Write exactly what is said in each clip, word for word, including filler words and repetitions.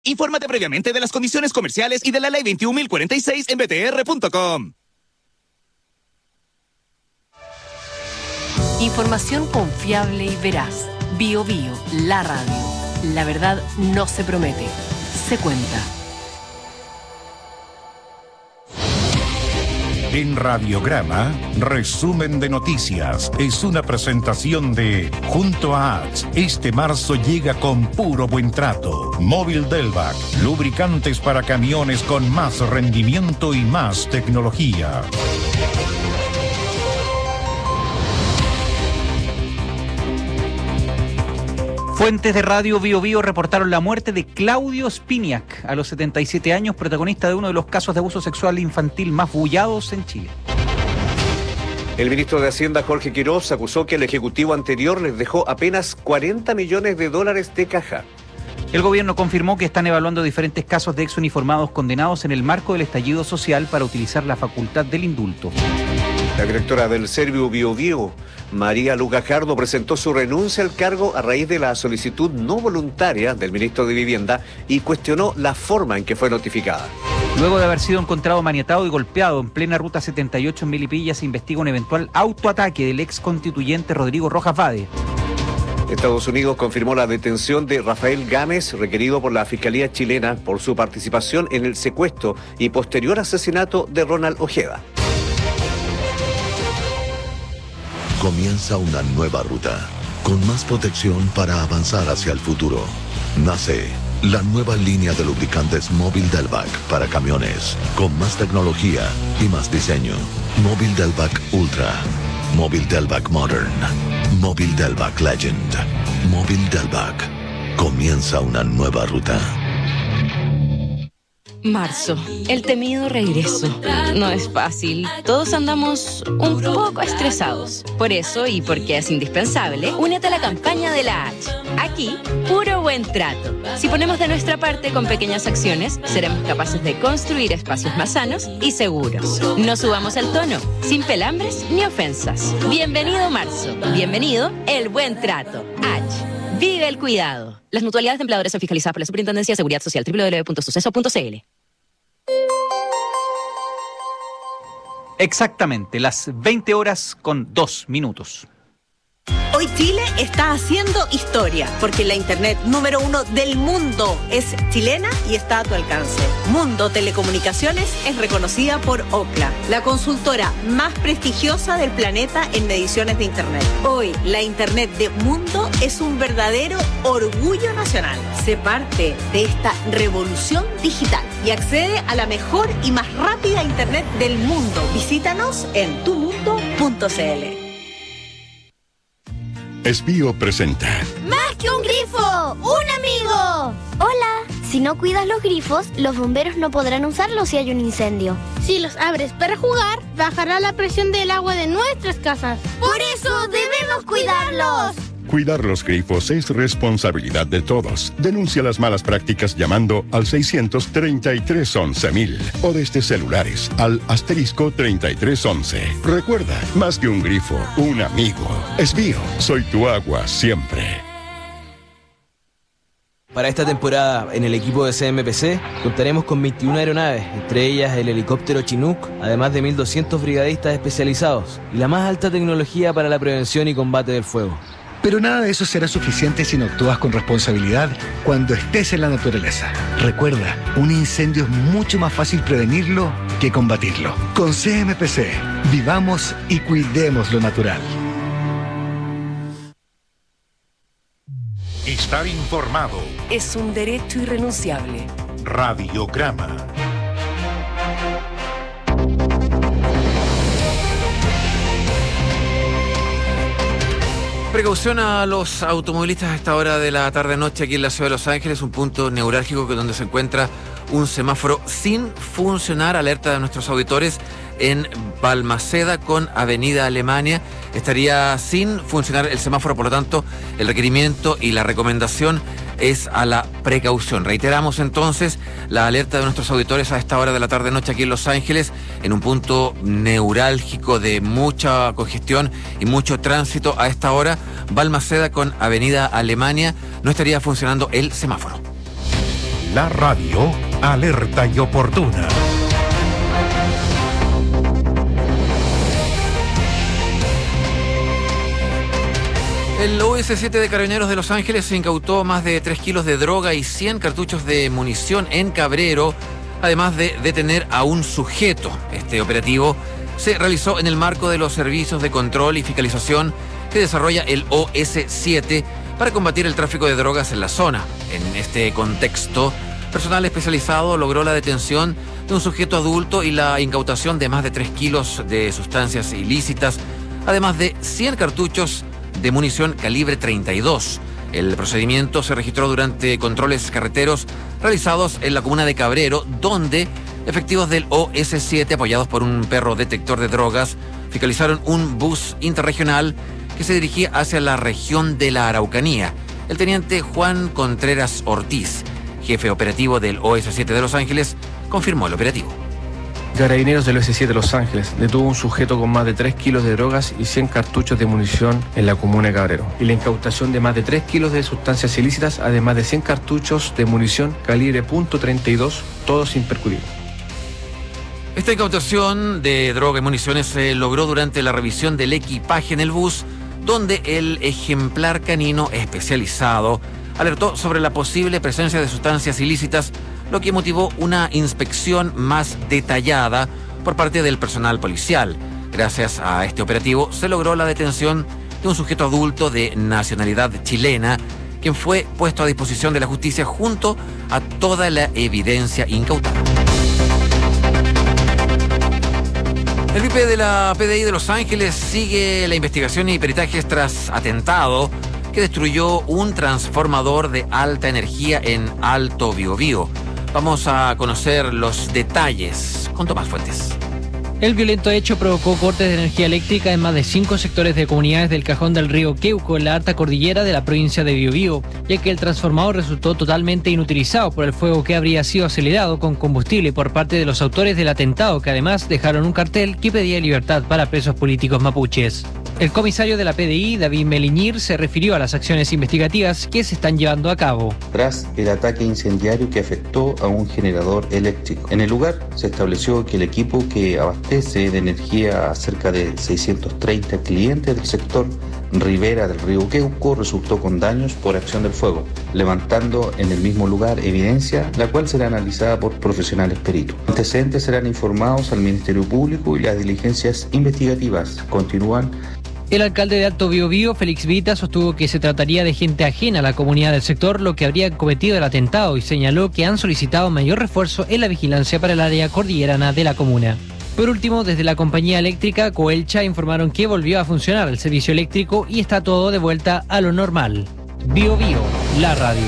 Infórmate previamente de las condiciones comerciales y de la ley veintiún mil cuarenta y seis en b t r punto com. Información confiable y veraz. Bio Bio, la radio. La verdad no se promete, se cuenta. En Radiograma, resumen de noticias. Es una presentación de Junto a H. Este marzo llega con puro buen trato. Móvil Delvac, lubricantes para camiones con más rendimiento y más tecnología. Fuentes de Radio Bio Bio reportaron la muerte de Claudio Spiniak, a los setenta y siete años, protagonista de uno de los casos de abuso sexual infantil más bullados en Chile. El ministro de Hacienda, Jorge Quiroz, acusó que el ejecutivo anterior les dejó apenas cuarenta millones de dólares de caja. El gobierno confirmó que están evaluando diferentes casos de exuniformados condenados en el marco del estallido social para utilizar la facultad del indulto. La directora del Servio Bio Bio, María Lugajardo, presentó su renuncia al cargo a raíz de la solicitud no voluntaria del ministro de Vivienda y cuestionó la forma en que fue notificada. Luego de haber sido encontrado maniatado y golpeado en plena Ruta setenta y ocho en Melipilla, se investiga un eventual autoataque del ex constituyente Rodrigo Rojas Vade. Estados Unidos confirmó la detención de Rafael Gámez, requerido por la Fiscalía chilena por su participación en el secuestro y posterior asesinato de Ronald Ojeda. Comienza una nueva ruta, con más protección para avanzar hacia el futuro. Nace la nueva línea de lubricantes Móvil Delvac para camiones, con más tecnología y más diseño. Móvil Delvac Ultra, Móvil Delvac Modern, Móvil Delvac Legend, Móvil Delvac. Comienza una nueva ruta. Marzo, el temido regreso. No es fácil. Todos andamos un poco estresados. Por eso, y porque es indispensable, únete a la campaña de la H. Aquí, puro buen trato. Si ponemos de nuestra parte con pequeñas acciones, seremos capaces de construir espacios más sanos y seguros. No subamos el tono, sin pelambres ni ofensas. Bienvenido marzo. Bienvenido el buen trato. H. Vive el cuidado. Las mutualidades de empleadores son fiscalizadas por la Superintendencia de Seguridad Social, doble u doble u doble u punto suceso punto c l. Exactamente, las veinte horas con dos minutos. Hoy Chile está haciendo historia, porque la internet número uno del mundo es chilena y está a tu alcance. Mundo Telecomunicaciones es reconocida por Ookla, la consultora más prestigiosa del planeta en mediciones de internet. Hoy, la internet de Mundo es un verdadero orgullo nacional. Sé parte de esta revolución digital y accede a la mejor y más rápida internet del mundo. Visítanos en tu mundo punto c l. Esbio presenta ¡Más que un grifo! ¡Un amigo! Hola. Si no cuidas los grifos, los bomberos no podrán usarlos si hay un incendio. Si los abres para jugar, bajará la presión del agua de nuestras casas. ¡Por eso debemos cuidarlos! Cuidar los grifos es responsabilidad de todos. Denuncia las malas prácticas llamando al seiscientos treinta y tres once mil o desde celulares al asterisco treinta y tres once. Recuerda, más que un grifo, un amigo. Esbio, soy tu agua siempre. Para esta temporada, en el equipo de C M P C, contaremos con veintiuna aeronaves, entre ellas el helicóptero Chinook, además de mil doscientos brigadistas especializados y la más alta tecnología para la prevención y combate del fuego. Pero nada de eso será suficiente si no actúas con responsabilidad cuando estés en la naturaleza. Recuerda, un incendio es mucho más fácil prevenirlo que combatirlo. Con C M P C, vivamos y cuidemos lo natural. Estar informado es un derecho irrenunciable. Radiograma. Precaución a los automovilistas a esta hora de la tarde-noche aquí en la ciudad de Los Ángeles, un punto neurálgico que donde se encuentra un semáforo sin funcionar. Alerta de nuestros auditores en Balmaceda con Avenida Alemania. Estaría sin funcionar el semáforo, por lo tanto, el requerimiento y la recomendación es a la precaución. Reiteramos entonces la alerta de nuestros auditores a esta hora de la tarde-noche aquí en Los Ángeles, en un punto neurálgico de mucha congestión y mucho tránsito a esta hora. Balmaceda con Avenida Alemania, no estaría funcionando el semáforo. la radio, alerta y oportuna. El O S siete de Carabineros de Los Ángeles incautó más de tres kilos de droga y cien cartuchos de munición en Cabrero, además de detener a un sujeto. Este operativo se realizó en el marco de los servicios de control y fiscalización que desarrolla el O S siete para combatir el tráfico de drogas en la zona. En este contexto, personal especializado logró la detención de un sujeto adulto y la incautación de más de tres kilos de sustancias ilícitas, además de cien cartuchos de munición calibre treinta y dos. El procedimiento se registró durante controles carreteros realizados en la comuna de Cabrero, donde efectivos del O S siete, apoyados por un perro detector de drogas, fiscalizaron un bus interregional que se dirigía hacia la región de la Araucanía. El teniente Juan Contreras Ortiz, jefe operativo del O S siete de Los Ángeles, confirmó el operativo. Carabineros del O S siete de Los Ángeles detuvo un sujeto con más de tres kilos de drogas y cien cartuchos de munición en la comuna de Cabrero, y la incautación de más de tres kilos de sustancias ilícitas, además de cien cartuchos de munición calibre punto treinta y dos, todos sin percutir. Esta incautación de droga y municiones se logró durante la revisión del equipaje en el bus, donde el ejemplar canino especializado alertó sobre la posible presencia de sustancias ilícitas, lo que motivó una inspección más detallada por parte del personal policial. Gracias a este operativo se logró la detención de un sujeto adulto de nacionalidad chilena, quien fue puesto a disposición de la justicia junto a toda la evidencia incautada. El V I P de la P D I de Los Ángeles sigue la investigación y peritajes tras atentado que destruyó un transformador de alta energía en Alto Biobío. Vamos a conocer los detalles con Tomás Fuentes. El violento hecho provocó cortes de energía eléctrica en más de cinco sectores de comunidades del cajón del río Queuco, en la alta cordillera de la provincia de Biobío, ya que el transformador resultó totalmente inutilizado por el fuego que habría sido acelerado con combustible por parte de los autores del atentado, que además dejaron un cartel que pedía libertad para presos políticos mapuches. El comisario de la P D I, David Meliñir, se refirió a las acciones investigativas que se están llevando a cabo. Tras el ataque incendiario que afectó a un generador eléctrico. En el lugar se estableció que el equipo que abastece de energía a cerca de seiscientos treinta clientes del sector Ribera del río Queuco resultó con daños por acción del fuego, levantando en el mismo lugar evidencia, la cual será analizada por profesionales peritos. Los antecedentes serán informados al Ministerio Público y las diligencias investigativas continúan. El alcalde de Alto Biobío, Félix Vita, sostuvo que se trataría de gente ajena a la comunidad del sector lo que habría cometido el atentado, y señaló que han solicitado mayor refuerzo en la vigilancia para el área cordillerana de la comuna. Por último, desde la compañía eléctrica Coelcha informaron que volvió a funcionar el servicio eléctrico y está todo de vuelta a lo normal. Biobío, la radio.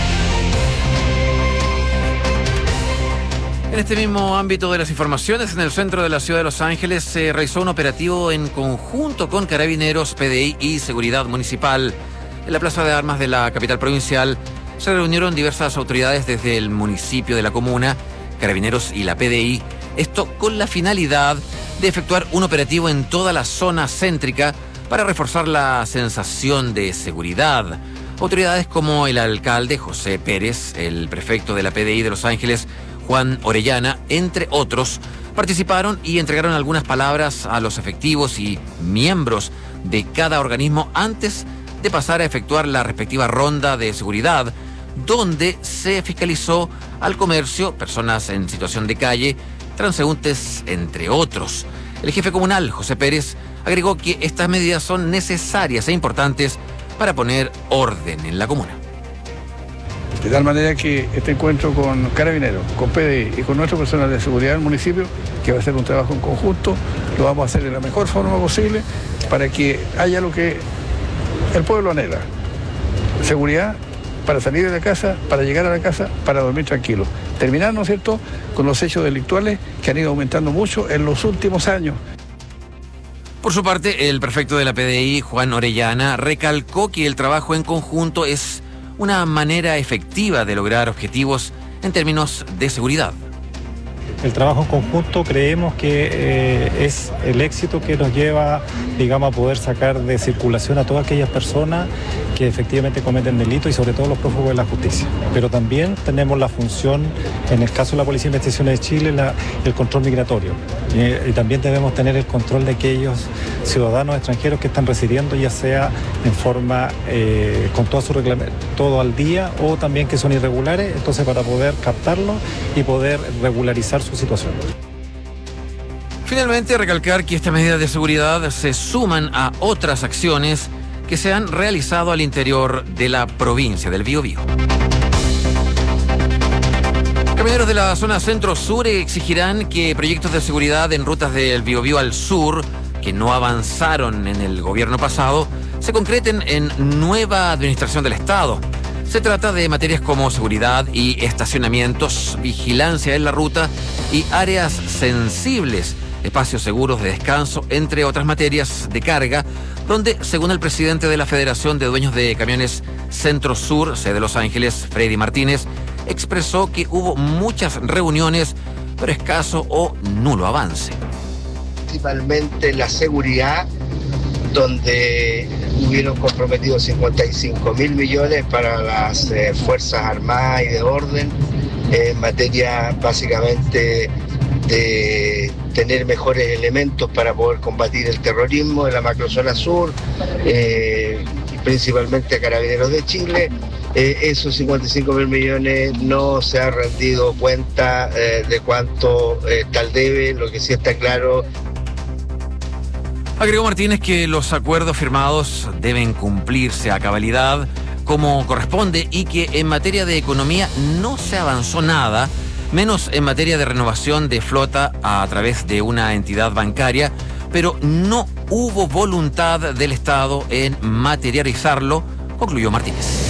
En este mismo ámbito de las informaciones, en el centro de la ciudad de Los Ángeles se realizó un operativo en conjunto con Carabineros, P D I y Seguridad Municipal. En la Plaza de Armas de la capital provincial se reunieron diversas autoridades desde el municipio de la comuna, Carabineros y la P D I, esto con la finalidad de efectuar un operativo en toda la zona céntrica para reforzar la sensación de seguridad. Autoridades como el alcalde José Pérez, el prefecto de la P D I de Los Ángeles, Juan Orellana, entre otros, participaron y entregaron algunas palabras a los efectivos y miembros de cada organismo antes de pasar a efectuar la respectiva ronda de seguridad, donde se fiscalizó al comercio, personas en situación de calle, transeúntes, entre otros. El jefe comunal, José Pérez, agregó que estas medidas son necesarias e importantes para poner orden en la comuna. De tal manera que este encuentro con Carabineros, con P D I y con nuestro personal de seguridad del municipio, que va a ser un trabajo en conjunto, lo vamos a hacer de la mejor forma posible para que haya lo que el pueblo anhela. Seguridad para salir de la casa, para llegar a la casa, para dormir tranquilo. Terminar, ¿no es cierto?, con los hechos delictuales que han ido aumentando mucho en los últimos años. Por su parte, el prefecto de la P D I, Juan Orellana, recalcó que el trabajo en conjunto es una manera efectiva de lograr objetivos en términos de seguridad. el trabajo en conjunto creemos que eh, es el éxito que nos lleva, digamos, a poder sacar de circulación a todas aquellas personas que efectivamente cometen delitos y sobre todo los prófugos de la justicia. Pero también tenemos la función, en el caso de la Policía de Investigaciones de Chile, la, el control migratorio. Y, y también debemos tener el control de aquellos ciudadanos extranjeros que están residiendo, ya sea en forma eh, con todo su reglamento, todo al día, o también que son irregulares, entonces para poder captarlos y poder regularizar su situación. Finalmente, recalcar que estas medidas de seguridad se suman a otras acciones que se han realizado al interior de la provincia del Biobío. Camioneros de la zona centro-sur exigirán que proyectos de seguridad en rutas del Biobío al sur, que no avanzaron en el gobierno pasado, se concreten en nueva administración del Estado. Se trata de materias como seguridad y estacionamientos, vigilancia en la ruta y áreas sensibles, espacios seguros de descanso, entre otras materias de carga, donde, según el presidente de la Federación de Dueños de Camiones Centro-Sur, sede Los Ángeles, Freddy Martínez, expresó que hubo muchas reuniones, pero escaso o nulo avance. Principalmente la seguridad, donde hubieron comprometidos cincuenta y cinco mil millones para las eh, Fuerzas Armadas y de orden, eh, en materia básicamente de tener mejores elementos para poder combatir el terrorismo en la macrozona sur, eh, principalmente a Carabineros de Chile. Eh, esos cincuenta y cinco mil millones no se ha rendido cuenta eh, de cuánto eh, tal debe. Lo que sí está claro. Agregó Martínez que los acuerdos firmados deben cumplirse a cabalidad como corresponde y que en materia de economía no se avanzó nada, menos en materia de renovación de flota a través de una entidad bancaria, pero no hubo voluntad del Estado en materializarlo, concluyó Martínez.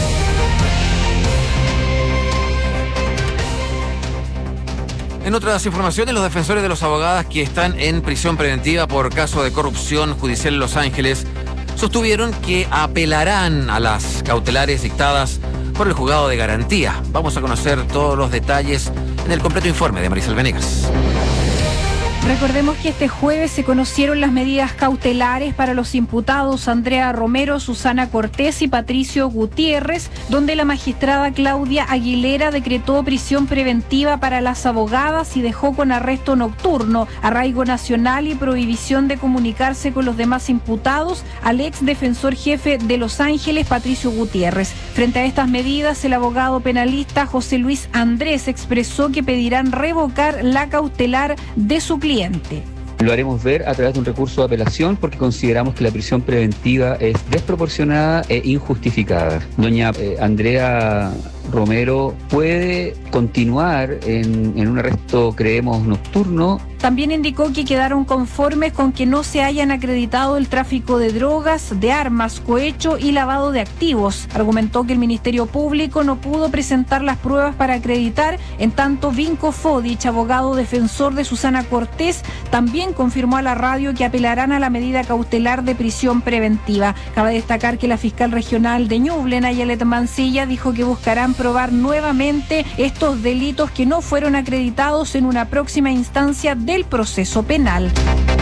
En otras informaciones, los defensores de los abogados que están en prisión preventiva por caso de corrupción judicial en Los Ángeles sostuvieron que apelarán a las cautelares dictadas por el juzgado de garantía. Vamos a conocer todos los detalles en el completo informe de Marisol Venegas. Recordemos que este jueves se conocieron las medidas cautelares para los imputados Andrea Romero, Susana Cortés y Patricio Gutiérrez, donde la magistrada Claudia Aguilera decretó prisión preventiva para las abogadas y dejó con arresto nocturno, arraigo nacional y prohibición de comunicarse con los demás imputados al ex defensor jefe de Los Ángeles, Patricio Gutiérrez. Frente a estas medidas, el abogado penalista José Luis Andrés expresó que pedirán revocar la cautelar de su cliente. Lo haremos ver a través de un recurso de apelación porque consideramos que la prisión preventiva es desproporcionada e injustificada. Doña eh, Andrea Romero puede continuar en, en un arresto, creemos, nocturno. También indicó que quedaron conformes con que no se hayan acreditado el tráfico de drogas, de armas, cohecho y lavado de activos. Argumentó que el Ministerio Público no pudo presentar las pruebas para acreditar, en tanto Vinco Fodich, abogado defensor de Susana Cortés, también confirmó a la radio que apelarán a la medida cautelar de prisión preventiva. Cabe destacar que la fiscal regional de Ñuble, Nayalet Mancilla, dijo que buscarán probar nuevamente estos delitos que no fueron acreditados en una próxima instancia del proceso penal.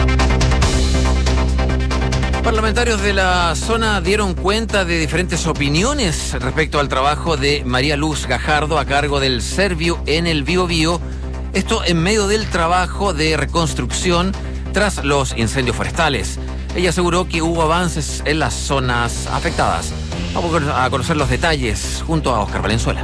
Parlamentarios de la zona dieron cuenta de diferentes opiniones respecto al trabajo de María Luz Gajardo a cargo del Servio en el Biobío. Esto en medio del trabajo de reconstrucción tras los incendios forestales. Ella aseguró que hubo avances en las zonas afectadas. Vamos a conocer los detalles junto a Oscar Valenzuela.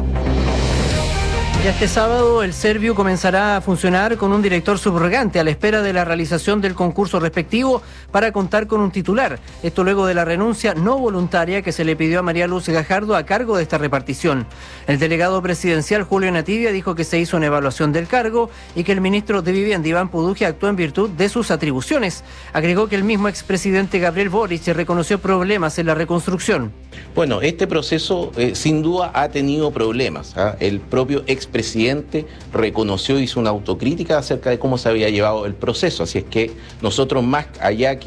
Ya este sábado el Servio comenzará a funcionar con un director subrogante a la espera de la realización del concurso respectivo para contar con un titular. Esto luego de la renuncia no voluntaria que se le pidió a María Luz Gajardo a cargo de esta repartición. El delegado presidencial Julio Nativia dijo que se hizo una evaluación del cargo y que el ministro de Vivienda Iván Puduje actuó en virtud de sus atribuciones. Agregó que el mismo expresidente Gabriel Boric reconoció problemas en la reconstrucción. Bueno, este proceso eh, sin duda ha tenido problemas. ¿eh? El propio expresidente reconoció, hizo una autocrítica acerca de cómo se había llevado el proceso. Así es que nosotros, más allá que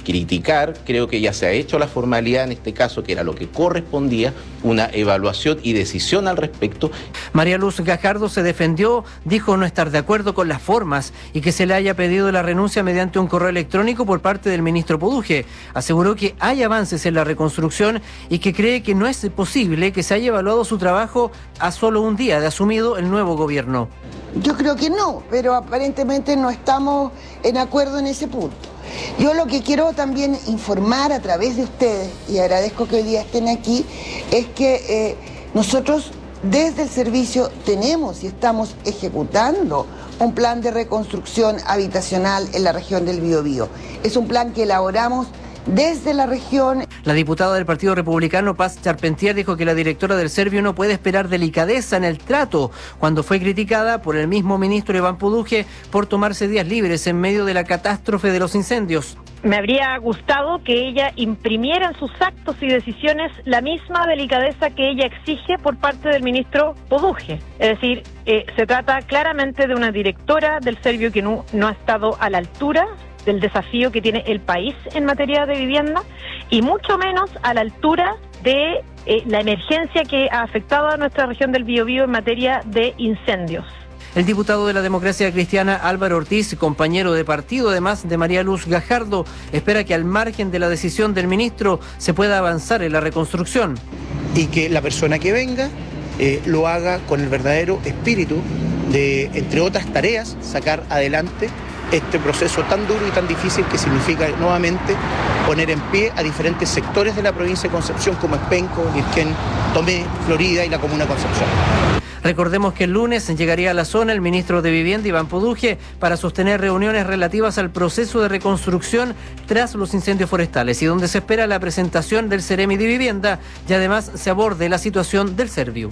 criticar, creo que ya se ha hecho la formalidad en este caso, que era lo que correspondía, una evaluación y decisión al respecto. María Luz Gajardo se defendió, dijo no estar de acuerdo con las formas y que se le haya pedido la renuncia mediante un correo electrónico por parte del ministro Poduje. Aseguró que hay avances en la reconstrucción y que cree que no es posible que se haya evaluado su trabajo a solo un día de asumido el nuevo gobierno. Yo creo que no, pero aparentemente no estamos en acuerdo en ese punto. Yo lo que quiero también informar a través de ustedes, y agradezco que hoy día estén aquí, es que eh, nosotros desde el servicio tenemos y estamos ejecutando un plan de reconstrucción habitacional en la región del Biobío. Es un plan que elaboramos desde la región. La diputada del Partido Republicano, Paz Charpentier, dijo que la directora del Servio no puede esperar delicadeza en el trato cuando fue criticada por el mismo ministro Iván Poduje por tomarse días libres en medio de la catástrofe de los incendios. Me habría gustado que ella imprimiera en sus actos y decisiones la misma delicadeza que ella exige por parte del ministro Poduje. Es decir, eh, se trata claramente de una directora del Servio que no, no ha estado a la altura del desafío que tiene el país en materia de vivienda y mucho menos a la altura de eh, la emergencia que ha afectado a nuestra región del Biobío en materia de incendios. El diputado de la Democracia Cristiana Álvaro Ortiz, compañero de partido además de María Luz Gajardo, espera que al margen de la decisión del ministro se pueda avanzar en la reconstrucción. Y que la persona que venga eh, lo haga con el verdadero espíritu de, entre otras tareas, sacar adelante este proceso tan duro y tan difícil que significa nuevamente poner en pie a diferentes sectores de la provincia de Concepción como Espenco, Lirquén, Tomé, Florida y la comuna de Concepción. Recordemos que el lunes llegaría a la zona el ministro de Vivienda, Iván Poduje, para sostener reuniones relativas al proceso de reconstrucción tras los incendios forestales y donde se espera la presentación del Ceremi de Vivienda y además se aborde la situación del Servio.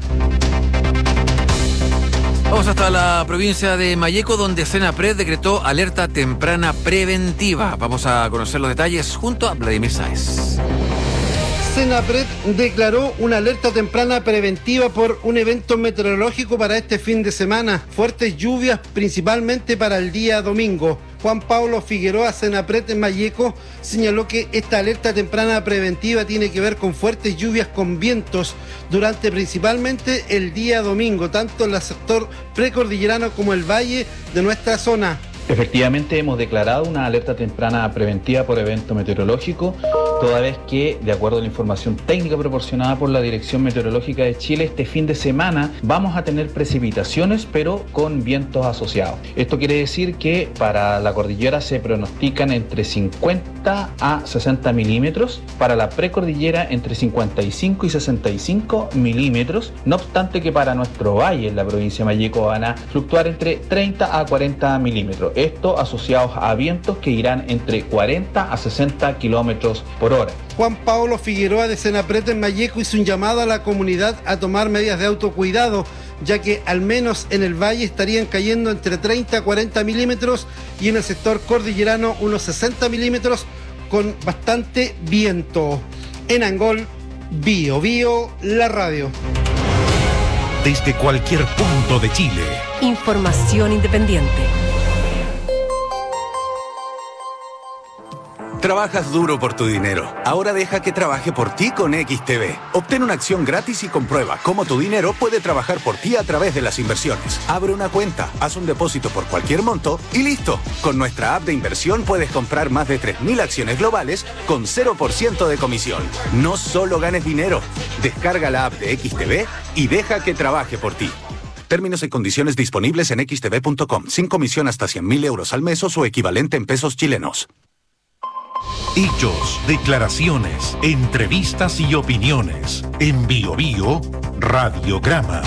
Vamos hasta la provincia de Malleco, donde Senapred decretó alerta temprana preventiva. Vamos a conocer los detalles junto a Vladimir Sáez. Senapred declaró una alerta temprana preventiva por un evento meteorológico para este fin de semana. Fuertes lluvias principalmente para el día domingo. Juan Pablo Figueroa, Senapred en Malleco, señaló que esta alerta temprana preventiva tiene que ver con fuertes lluvias con vientos durante principalmente el día domingo, tanto en el sector precordillerano como el valle de nuestra zona. Efectivamente hemos declarado una alerta temprana preventiva por evento meteorológico, toda vez que, de acuerdo a la información técnica proporcionada por la Dirección Meteorológica de Chile, este fin de semana vamos a tener precipitaciones, pero con vientos asociados. Esto quiere decir que para la cordillera se pronostican entre cincuenta a sesenta milímetros, para la precordillera entre cincuenta y cinco y sesenta y cinco milímetros, no obstante que para nuestro valle, en la provincia de Malleco, van a fluctuar entre treinta a cuarenta milímetros. Esto asociados a vientos que irán entre cuarenta a sesenta kilómetros por hora. Juan Pablo Figueroa de Senapred en Malleco hizo un llamado a la comunidad a tomar medidas de autocuidado, ya que al menos en el valle estarían cayendo entre treinta a cuarenta milímetros y en el sector cordillerano unos sesenta milímetros con bastante viento. En Angol, Bio Bio, la radio. Desde cualquier punto de Chile. Información independiente. Trabajas duro por tu dinero. Ahora deja que trabaje por ti con X T B. Obtén una acción gratis y comprueba cómo tu dinero puede trabajar por ti a través de las inversiones. Abre una cuenta, haz un depósito por cualquier monto y listo. Con nuestra app de inversión puedes comprar más de tres mil acciones globales con cero por ciento de comisión. No solo ganes dinero. Descarga la app de X T B y deja que trabaje por ti. Términos y condiciones disponibles en x t v punto com. Sin comisión hasta cien mil euros al mes o su equivalente en pesos chilenos. Hechos, declaraciones, entrevistas y opiniones. En Bio Bio, Radiograma.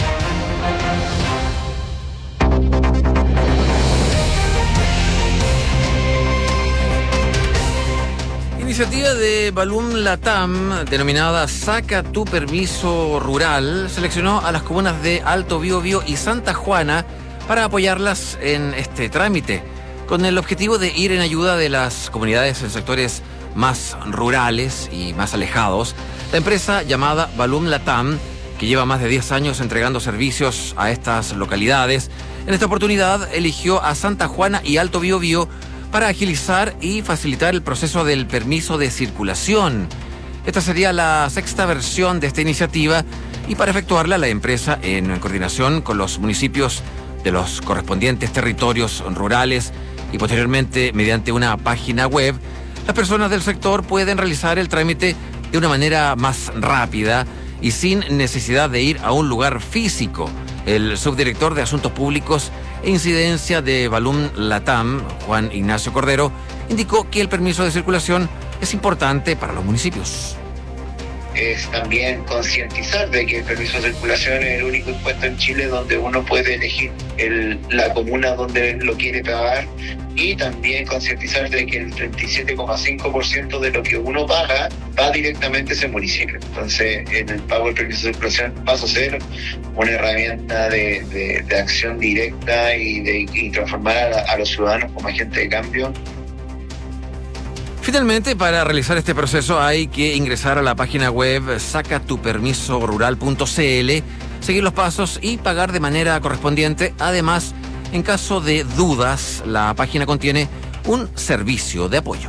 Iniciativa de Balloom Latam, denominada Saca tu Permiso Rural, seleccionó a las comunas de Alto Biobío y Santa Juana para apoyarlas en este trámite, con el objetivo de ir en ayuda de las comunidades en sectores más rurales y más alejados. La empresa llamada Balloom Latam, que lleva más de diez años entregando servicios a estas localidades, en esta oportunidad eligió a Santa Juana y Alto Biobío para agilizar y facilitar el proceso del permiso de circulación. Esta sería la sexta versión de esta iniciativa y para efectuarla la empresa, en coordinación con los municipios de los correspondientes territorios rurales y posteriormente mediante una página web, las personas del sector pueden realizar el trámite de una manera más rápida y sin necesidad de ir a un lugar físico. El subdirector de Asuntos Públicos e Incidencia de Balloon Latam, Juan Ignacio Cordero, indicó que el permiso de circulación es importante para los municipios. Es también concientizar de que el permiso de circulación es el único impuesto en Chile donde uno puede elegir el, la comuna donde lo quiere pagar, y también concientizar de que el treinta y siete coma cinco por ciento de lo que uno paga va directamente a ese municipio. Entonces, en el pago del permiso de circulación pasa a ser una herramienta de, de, de acción directa y de y transformar a, a los ciudadanos como agentes de cambio. Finalmente, para realizar este proceso hay que ingresar a la página web saca tu permiso rural punto c l, seguir los pasos y pagar de manera correspondiente. Además, en caso de dudas, la página contiene un servicio de apoyo.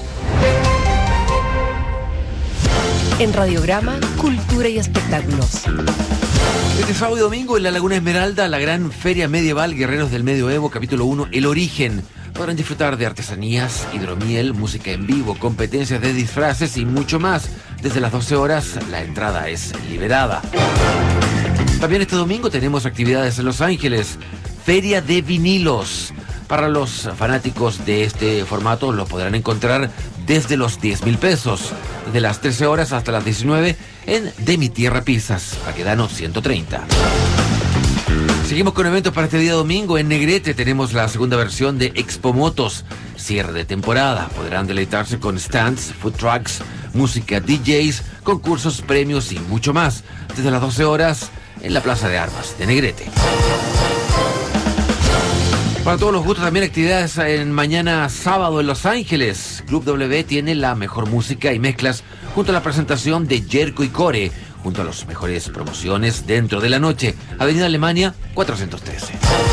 En Radiograma, Cultura y Espectáculos. Este sábado y domingo en la Laguna Esmeralda, la gran feria medieval Guerreros del Medioevo, capítulo uno, El Origen. Podrán disfrutar de artesanías, hidromiel, música en vivo, competencias de disfraces y mucho más. Desde las doce horas, la entrada es liberada. También este domingo tenemos actividades en Los Ángeles. Feria de vinilos. Para los fanáticos de este formato lo podrán encontrar desde los diez mil pesos, de las trece horas hasta las diecinueve en De Mi Tierra Pizzas, Baquedano ciento treinta. Seguimos con eventos para este día domingo. En Negrete tenemos la segunda versión de Expo Motos, cierre de temporada. Podrán deleitarse con stands, food trucks, música, D Js, concursos, premios y mucho más. Desde las doce horas en la Plaza de Armas de Negrete. Para todos los gustos, también actividades en mañana sábado en Los Ángeles. Club W tiene la mejor música y mezclas junto a la presentación de Jerko y Core, junto a las mejores promociones dentro de la noche. Avenida Alemania cuatrocientos trece.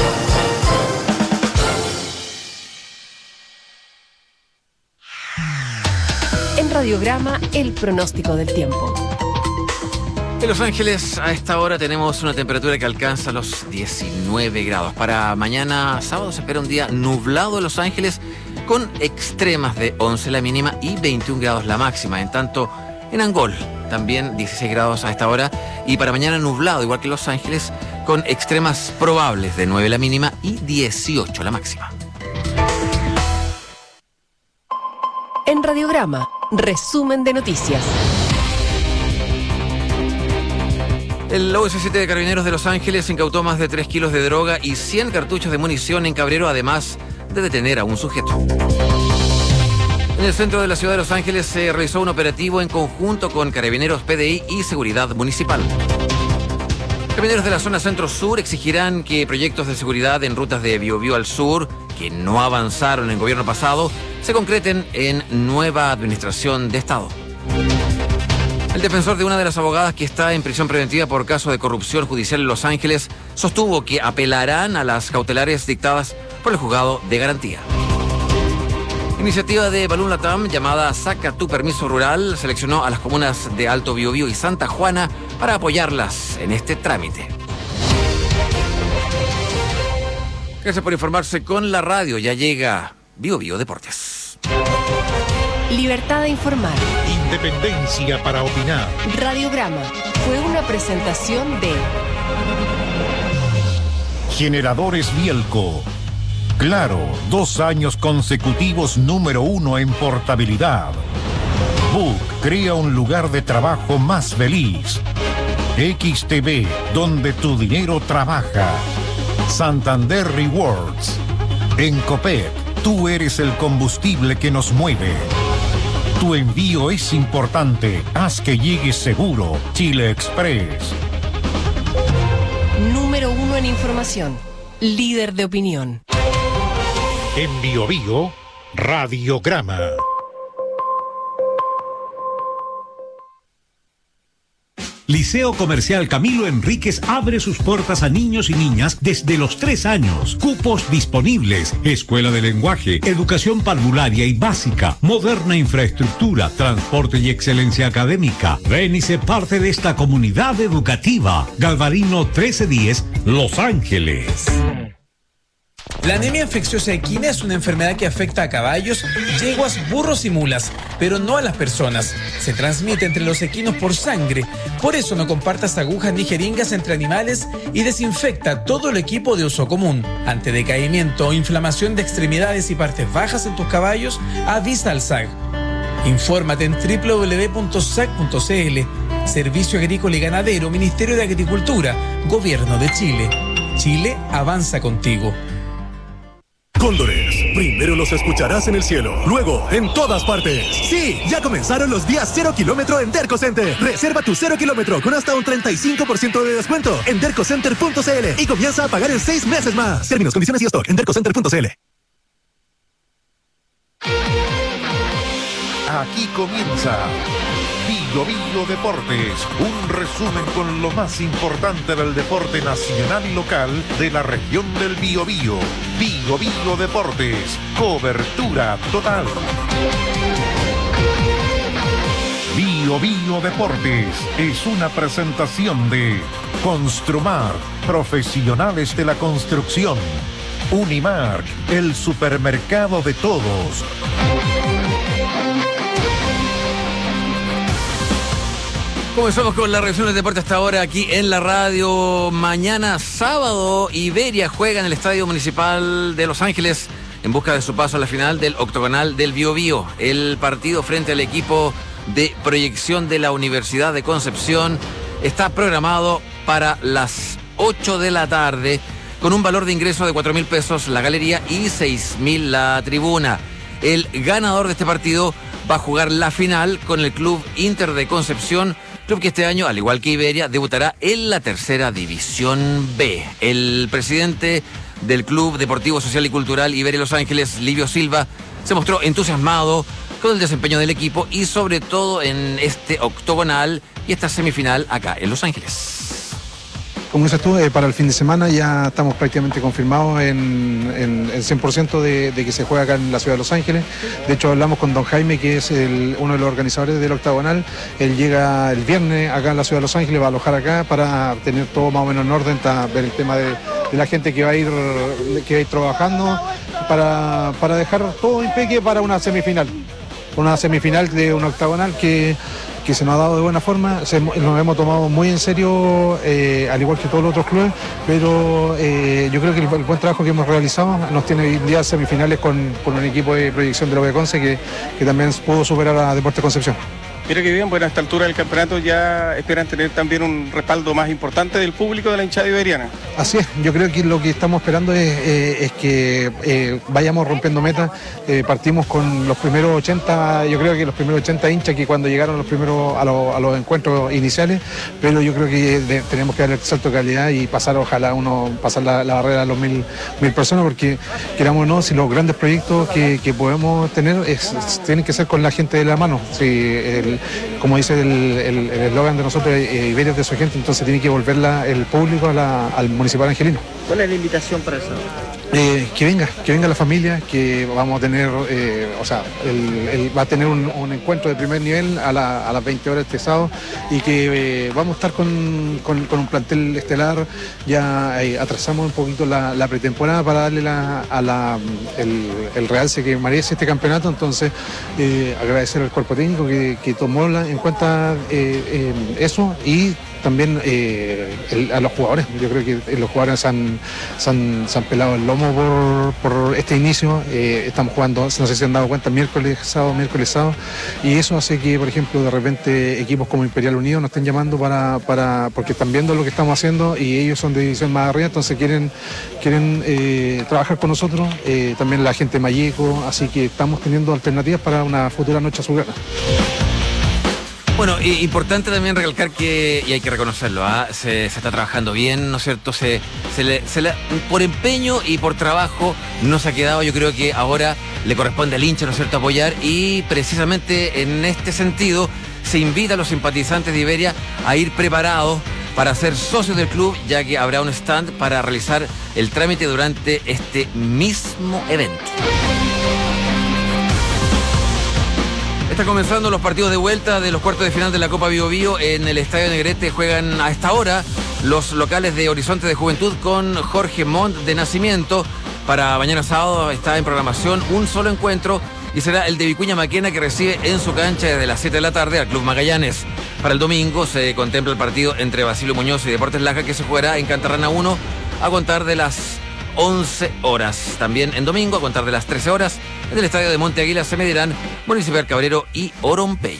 En Radiograma, el pronóstico del tiempo. En Los Ángeles a esta hora tenemos una temperatura que alcanza los diecinueve grados. Para mañana sábado se espera un día nublado en Los Ángeles con extremas de once la mínima y veintiún grados la máxima. En tanto, en Angol también dieciséis grados a esta hora y para mañana nublado igual que Los Ángeles con extremas probables de nueve la mínima y dieciocho la máxima. En Radiograma, resumen de noticias. El O S siete de Carabineros de Los Ángeles incautó más de tres kilos de droga y cien cartuchos de munición en Cabrero, además de detener a un sujeto. En el centro de la ciudad de Los Ángeles se realizó un operativo en conjunto con Carabineros, P D I y Seguridad Municipal. Carabineros de la zona centro-sur exigirán que proyectos de seguridad en rutas de Biobío al sur, que no avanzaron en el gobierno pasado, se concreten en nueva administración de Estado. El defensor de una de las abogadas que está en prisión preventiva por caso de corrupción judicial en Los Ángeles sostuvo que apelarán a las cautelares dictadas por el juzgado de garantía. Iniciativa de Balloon Latam llamada Saca tu Permiso Rural seleccionó a las comunas de Alto Biobío y Santa Juana para apoyarlas en este trámite. Gracias por informarse con la radio. Ya llega Biobío Deportes. Libertad de informar. Independencia para opinar. Radiograma fue una presentación de Generadores Bielco. Claro, dos años consecutivos número uno en portabilidad. Book crea un lugar de trabajo más feliz. X T V, donde tu dinero trabaja. Santander Rewards. En Copec, tú eres el combustible que nos mueve. Tu envío es importante. Haz que llegue seguro. Chile Express. Número uno en información. Líder de opinión. En Biobío, Radiograma. Liceo Comercial Camilo Enríquez abre sus puertas a niños y niñas desde los tres años. Cupos disponibles. Escuela de lenguaje, educación parvularia y básica, moderna infraestructura, transporte y excelencia académica. Ven y sé parte de esta comunidad educativa. Galvarino trece diez, Los Ángeles. La anemia infecciosa equina es una enfermedad que afecta a caballos, yeguas, burros y mulas, pero no a las personas. Se transmite entre los equinos por sangre. Por eso no compartas agujas ni jeringas entre animales y desinfecta todo el equipo de uso común. Ante decaimiento o inflamación de extremidades y partes bajas en tus caballos, avisa al S A C. Infórmate en doble u doble u doble u punto s a c punto c l. Servicio Agrícola y Ganadero, Ministerio de Agricultura, Gobierno de Chile. Chile avanza contigo. Cóndores, primero los escucharás en el cielo, luego en todas partes. Sí, ya comenzaron los días cero kilómetro en Derco Center. Reserva tu cero kilómetro con hasta un treinta y cinco por ciento de descuento en derco center punto c l y comienza a pagar en seis meses más. Términos, condiciones y stock en derco center punto c l. Aquí comienza Bio Bio Deportes, un resumen con lo más importante del deporte nacional y local de la región del Biobío. Bio Bio Deportes, cobertura total. Bio Bio Deportes es una presentación de Construmar, profesionales de la construcción. Unimark, el supermercado de todos. Comenzamos con la revisión del deporte hasta ahora aquí en la radio. Mañana sábado, Iberia juega en el Estadio Municipal de Los Ángeles en busca de su paso a la final del octogonal del Biobío. El partido frente al equipo de proyección de la Universidad de Concepción está programado para las ocho de la tarde con un valor de ingreso de cuatro mil pesos la galería y seis mil la tribuna. El ganador de este partido va a jugar la final con el Club Inter de Concepción, club que este año, al igual que Iberia, debutará en la tercera división B. El presidente del Club Deportivo Social y Cultural Iberia Los Ángeles, Livio Silva, se mostró entusiasmado con el desempeño del equipo y sobre todo en este octogonal y esta semifinal acá en Los Ángeles. Como dices tú, eh, para el fin de semana ya estamos prácticamente confirmados en, en, en cien por ciento de, de que se juega acá en la ciudad de Los Ángeles. De hecho, hablamos con don Jaime, que es el, uno de los organizadores del octagonal. Él llega el viernes acá en la ciudad de Los Ángeles, va a alojar acá para tener todo más o menos en orden, para ver el tema de, de la gente que va a ir, que va a ir trabajando, para, para dejar todo impeque para una semifinal. Una semifinal de un octagonal que... que se nos ha dado de buena forma, se, nos hemos tomado muy en serio, eh, al igual que todos los otros clubes, pero eh, yo creo que el, el buen trabajo que hemos realizado nos tiene hoy en día semifinales con, con un equipo de proyección de la U B Conce que, que también pudo superar a Deportes Concepción. Mira que bien, bueno, a esta altura del campeonato ya esperan tener también un respaldo más importante del público de la hinchada iberiana. Así es, yo creo que lo que estamos esperando es, eh, es que eh, vayamos rompiendo metas. Eh, partimos con los primeros ochenta, yo creo que los primeros ochenta hinchas que cuando llegaron los primeros a, lo, a los encuentros iniciales, pero yo creo que de, tenemos que dar el salto de calidad y pasar, ojalá uno pasar la, la barrera de los mil, mil personas, porque queramos o no, si los grandes proyectos que, que podemos tener es, es, tienen que ser con la gente de la mano. Si el, como dice el eslogan de nosotros, eh, Iberia es de su gente, entonces tiene que volverla el público a la, al municipal angelino. ¿Cuál es la invitación para eso? Eh, que venga, que venga la familia, que vamos a tener, eh, o sea, el, el, va a tener un, un encuentro de primer nivel a, la, a las veinte horas este sábado y que eh, vamos a estar con, con, con un plantel estelar. Ya eh, atrasamos un poquito la, la pretemporada para darle la, a la, el, el realce que merece este campeonato, entonces eh, agradecer al cuerpo técnico que, que tomó la, en cuenta eh, eh, eso y también eh, el, a los jugadores. Yo creo que los jugadores se han, se han, se han pelado el lomo por, por este inicio. Eh, estamos jugando, no sé si han dado cuenta, miércoles, sábado, miércoles, sábado, y eso hace que, por ejemplo, de repente equipos como Imperial Unido nos estén llamando para, para porque están viendo lo que estamos haciendo y ellos son de división más arriba, entonces quieren, quieren eh, trabajar con nosotros. Eh, también la gente de Malleco, así que estamos teniendo alternativas para una futura noche azulgrana. Bueno, y importante también recalcar que, y hay que reconocerlo, ¿eh? se, se está trabajando bien, ¿no es cierto? Se, se le, se le, por empeño y por trabajo no se ha quedado. Yo creo que ahora le corresponde al hincha, ¿no es cierto?, apoyar, y precisamente en este sentido se invita a los simpatizantes de Iberia a ir preparados para ser socios del club, ya que habrá un stand para realizar el trámite durante este mismo evento. Están comenzando los partidos de vuelta de los cuartos de final de la Copa Bio Bio en el Estadio Negrete. Juegan a esta hora los locales de Horizonte de Juventud con Jorge Montt de Nacimiento. Para mañana sábado está en programación un solo encuentro y será el de Vicuña Maquena, que recibe en su cancha desde las siete de la tarde al Club Magallanes. Para el domingo se contempla el partido entre Basilio Muñoz y Deportes Laja, que se jugará en Cantarrana uno a contar de las once horas. También en domingo, a contar de las trece horas, en el estadio de Monte Águila se medirán Municipal Cabrero y Orompeyo.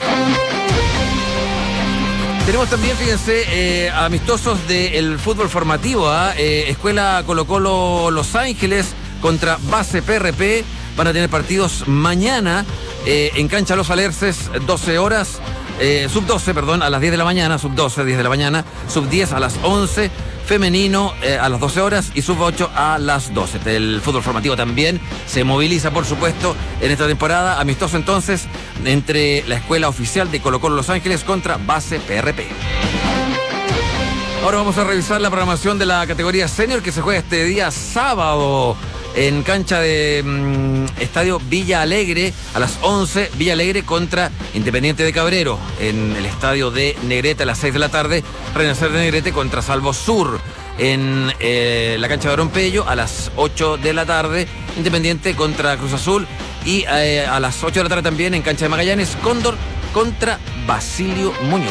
Tenemos también, fíjense, eh, amistosos del fútbol formativo, ¿eh? Eh, Escuela Colo Colo Los Ángeles contra Base P R P. Van a tener partidos mañana eh, en Cancha Los Alerces, doce horas, eh, sub doce, perdón, a las diez de la mañana, sub doce, diez de la mañana, sub diez a las once, femenino eh, a las doce horas y sub ocho a las doce. El fútbol formativo también se moviliza, por supuesto, en esta temporada. Amistoso entonces entre la escuela oficial de Colo Colo Los Ángeles contra Base P R P. Ahora vamos a revisar la programación de la categoría senior, que se juega este día sábado en cancha de mmm, Estadio Villa Alegre a las once. Villa Alegre contra Independiente de Cabrero. En el estadio de Negrete a las seis de la tarde, Renacer de Negrete contra Salvo Sur. En eh, la cancha de Orompeyo a las ocho de la tarde, Independiente contra Cruz Azul. Y eh, a las ocho de la tarde también en cancha de Magallanes, Cóndor contra Basilio Muñoz.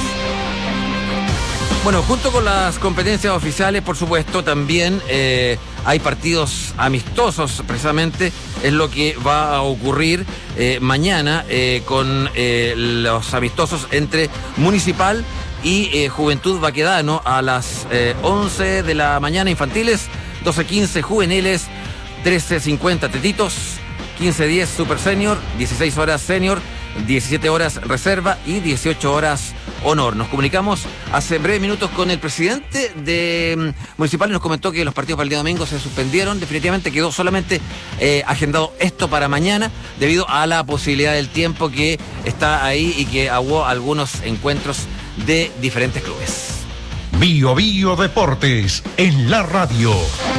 Bueno, junto con las competencias oficiales, por supuesto, también eh, hay partidos amistosos, precisamente, es lo que va a ocurrir eh, mañana eh, con eh, los amistosos entre Municipal y eh, Juventud Baquedano a las eh, once de la mañana infantiles, doce quince juveniles, trece cincuenta tetitos, quince diez super senior, dieciséis horas senior, diecisiete horas reserva y dieciocho horas honor. Nos comunicamos hace breves minutos con el presidente de um, Municipal y nos comentó que los partidos para el día domingo se suspendieron. Definitivamente quedó solamente eh, agendado esto para mañana debido a la posibilidad del tiempo que está ahí y que hubo algunos encuentros de diferentes clubes. Bio Bio Deportes en la radio.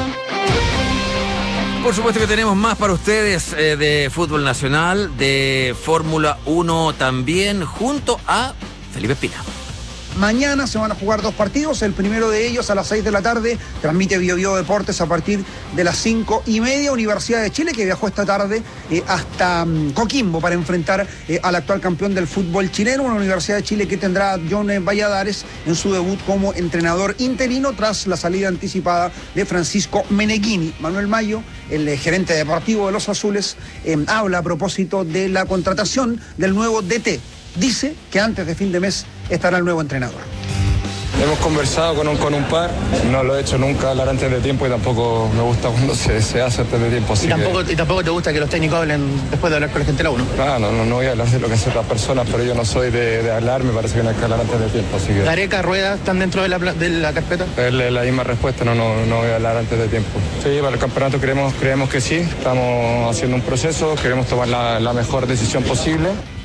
Por supuesto que tenemos más para ustedes eh, de fútbol nacional, de Fórmula uno también, junto a Felipe Espina. Mañana se van a jugar dos partidos, el primero de ellos a las seis de la tarde, transmite Bio Bio Deportes a partir de las cinco y media, Universidad de Chile, que viajó esta tarde eh, hasta um, Coquimbo para enfrentar eh, al actual campeón del fútbol chileno, una Universidad de Chile que tendrá a John Valladares en su debut como entrenador interino tras la salida anticipada de Francisco Meneghini. Manuel Mayo, el eh, gerente deportivo de los Azules, eh, habla a propósito de la contratación del nuevo D T. Dice que antes de fin de mes estará el nuevo entrenador. Hemos conversado con un, con un par, no lo he hecho nunca hablar antes de tiempo y tampoco me gusta cuando se, se hace antes de tiempo. ¿Y tampoco, que... ¿Y tampoco te gusta que los técnicos hablen después de hablar con la gente de la uno? No, no, no, no voy a hablar de lo que hacen otras personas, pero yo no soy de, de hablar, me parece que no hay que hablar antes de tiempo. Así que... ¿Gareca, Rueda están dentro de la, de la carpeta? Es la misma respuesta, no, no, no voy a hablar antes de tiempo. Sí, para el campeonato creemos, creemos que sí, estamos haciendo un proceso, queremos tomar la, la mejor decisión posible.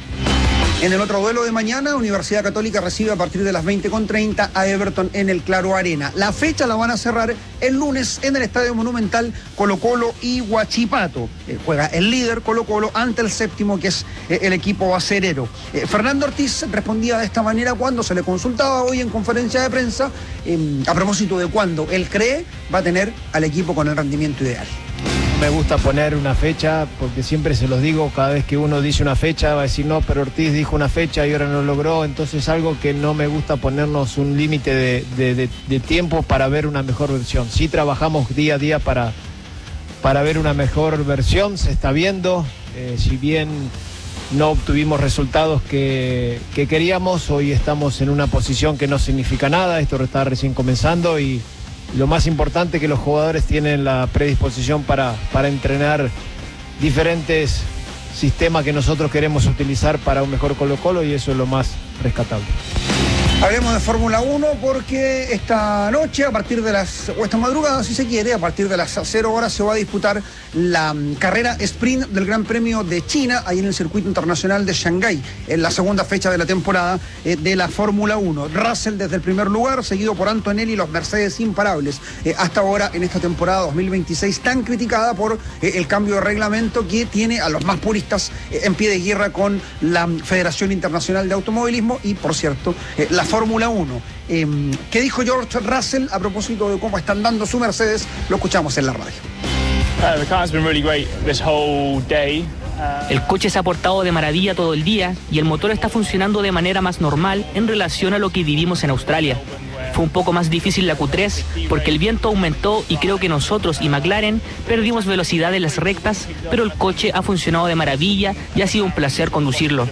En el otro duelo de mañana, Universidad Católica recibe a partir de las veinte con treinta a Everton en el Claro Arena. La fecha la van a cerrar el lunes en el Estadio Monumental Colo Colo y Huachipato. Eh, juega el líder Colo Colo ante el séptimo, que es eh, el equipo acerero. Eh, Fernando Ortiz respondía de esta manera cuando se le consultaba hoy en conferencia de prensa eh, a propósito de cuándo él cree va a tener al equipo con el rendimiento ideal. Me gusta poner una fecha porque siempre se los digo, cada vez que uno dice una fecha va a decir no, pero Ortiz dijo una fecha y ahora no logró, entonces algo que no me gusta ponernos un límite de, de, de, de tiempo para ver una mejor versión. Sí trabajamos día a día para, para ver una mejor versión, se está viendo, eh, si bien no obtuvimos resultados que, que queríamos, hoy estamos en una posición que no significa nada, esto está recién comenzando y lo más importante es que los jugadores tienen la predisposición para, para entrenar diferentes sistemas que nosotros queremos utilizar para un mejor Colo Colo y eso es lo más rescatable. Hablemos de Fórmula uno porque esta noche, a partir de las, o esta madrugada si se quiere, a partir de las cero horas se va a disputar la um, carrera sprint del Gran Premio de China, ahí en el Circuito Internacional de Shanghái, en la segunda fecha de la temporada eh, de la Fórmula uno. Russell desde el primer lugar, seguido por Antonelli y los Mercedes imparables. Eh, hasta ahora, en esta temporada dos mil veintiséis, tan criticada por eh, el cambio de reglamento que tiene a los más puristas eh, en pie de guerra con la um, Federación Internacional de Automovilismo y, por cierto, eh, la Fórmula uno. Eh, ¿Qué dijo George Russell a propósito de cómo están dando su Mercedes? Lo escuchamos en la radio. Uh, the car's been really great this whole day. El coche se ha portado de maravilla todo el día y el motor está funcionando de manera más normal en relación a lo que vivimos en Australia. Fue un poco más difícil la Q tres porque el viento aumentó y creo que nosotros y McLaren perdimos velocidad en las rectas, pero el coche ha funcionado de maravilla y ha sido un placer conducirlo.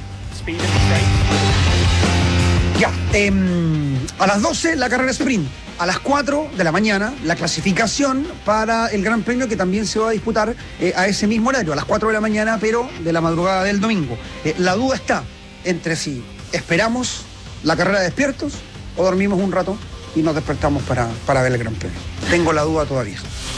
Ya, eh, a las doce la carrera sprint, a las cuatro de la mañana la clasificación para el Gran Premio que también se va a disputar eh, a ese mismo horario, a las cuatro de la mañana, pero de la madrugada del domingo. Eh, la duda está entre si esperamos la carrera de despiertos o dormimos un rato y nos despertamos para, para ver el Gran Premio. Tengo la duda todavía.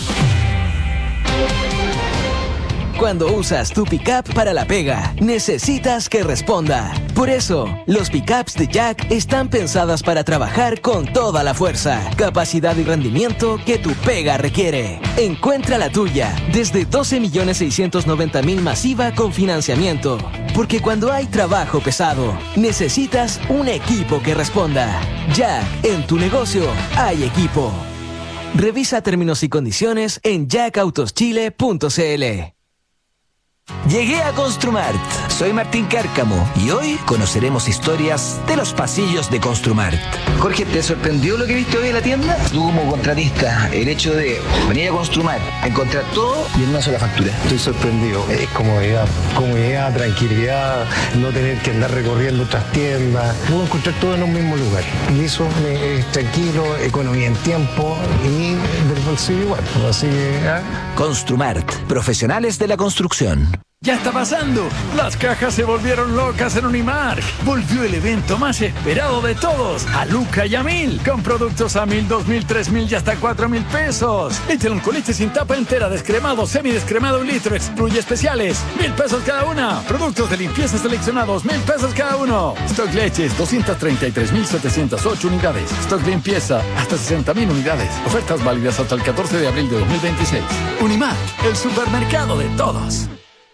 Cuando usas tu pickup para la pega, necesitas que responda. Por eso, los pickups de Jack están pensadas para trabajar con toda la fuerza, capacidad y rendimiento que tu pega requiere. Encuentra la tuya desde doce millones seiscientos noventa mil masiva con financiamiento. Porque cuando hay trabajo pesado, necesitas un equipo que responda. Jack, en tu negocio hay equipo. Revisa términos y condiciones en jack autos chile punto c l. Llegué a Construmart. Soy Martín Cárcamo y hoy conoceremos historias de los pasillos de Construmart. Jorge, ¿te sorprendió lo que viste hoy en la tienda? Tú como contratista, el hecho de venir a Construmart, encontrar todo y en una sola factura. Estoy sorprendido. Es comodidad, comodidad, tranquilidad, no tener que andar recorriendo otras tiendas. Puedo encontrar todo en un mismo lugar. Y eso es tranquilo, economía en tiempo y del bolsillo igual. Así que, ¿eh? Construmart, profesionales de la construcción. Ya está pasando. Las cajas se volvieron locas en Unimark. Volvió el evento más esperado de todos, a Luca y a Mil, con productos a mil, dos mil, tres mil y hasta cuatro mil pesos. Échale con leche sin tapa entera, descremado, semidescremado un litro, excluye especiales, mil pesos cada una. Productos de limpieza seleccionados, mil pesos cada uno. Stock leches, doscientas treinta y tres mil setecientas ocho unidades. Stock limpieza, hasta sesenta mil unidades. Ofertas válidas hasta el catorce de abril de dos mil veintiséis. Unimark, el supermercado de todos.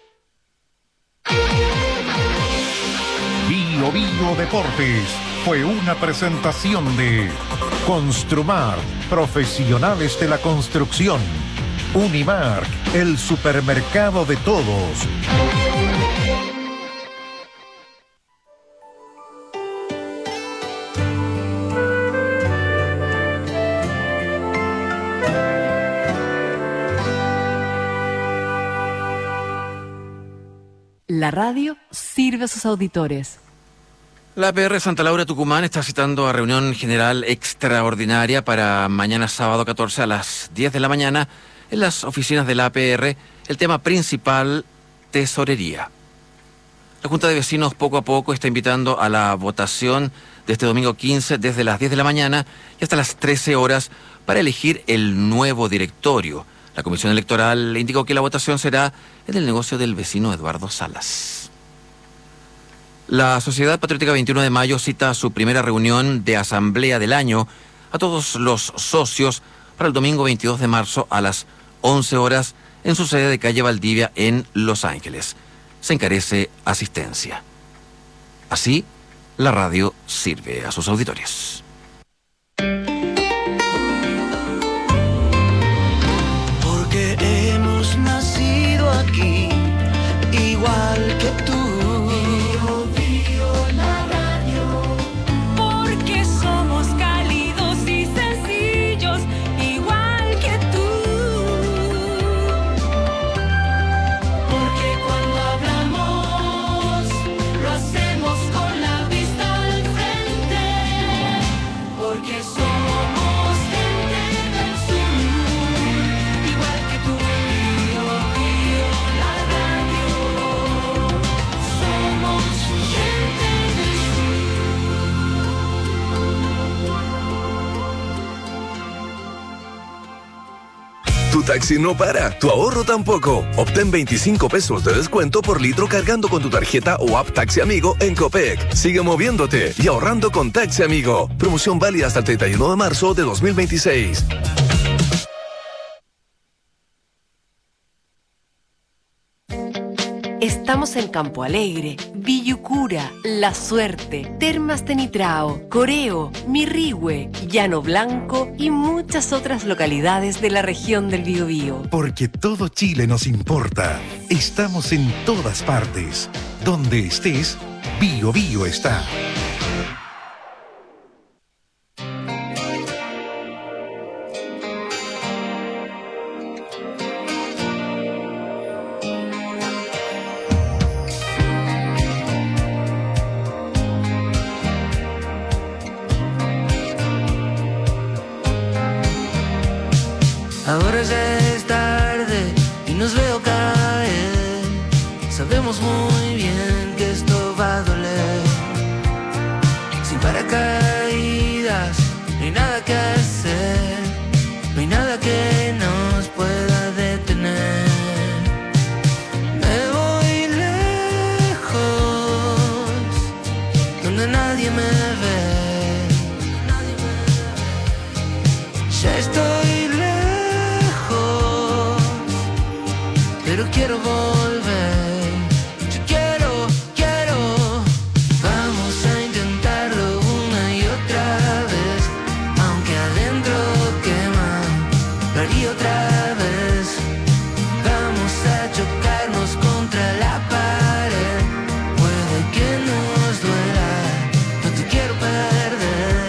Bio Bio Deportes fue una presentación de Construmart, profesionales de la construcción. Unimark, el supermercado de todos. La radio sirve a sus auditores. La A P R Santa Laura Tucumán está citando a reunión general extraordinaria para mañana sábado catorce a las diez de la mañana en las oficinas de la A P R. El tema principal, tesorería. La Junta de Vecinos poco a poco está invitando a la votación de este domingo quince desde las diez de la mañana y hasta las trece horas para elegir el nuevo directorio. La Comisión Electoral indicó que la votación será en el negocio del vecino Eduardo Salas. La Sociedad Patriótica veintiuno de mayo cita su primera reunión de asamblea del año a todos los socios para el domingo veintidós de marzo a las once horas en su sede de calle Valdivia en Los Ángeles. Se encarece asistencia. Así, la radio sirve a sus auditores. Hemos nacido aquí, igual que tú. Bio, bio, la radio. Porque somos cálidos y sencillos, igual que tú. Porque cuando hablamos, lo hacemos con la vista al frente. Tu taxi no para, tu ahorro tampoco. Obtén veinticinco pesos de descuento por litro cargando con tu tarjeta o app Taxi Amigo en Copec. Sigue moviéndote y ahorrando con Taxi Amigo. Promoción válida hasta el treinta y uno de marzo de dos mil veintiséis. Estamos en Campo Alegre, Villucura, La Suerte, Termas de Nitrao, Coreo, Mirrihue, Llano Blanco y muchas otras localidades de la región del Biobío. Porque todo Chile nos importa. Estamos en todas partes. Donde estés, Biobío está. Ahora ya es tarde y nos veo caer. Sabemos muy bien que esto va a doler. Sin paracaídas, no hay nada que hacer. No hay nada que nos pueda detener. Me voy lejos, donde nadie me ve. Ya estoy pero quiero volver, yo quiero, quiero. Vamos a intentarlo una y otra vez, aunque adentro quema, lo haría otra vez. Vamos a chocarnos contra la pared, puede que nos duela, no te quiero perder.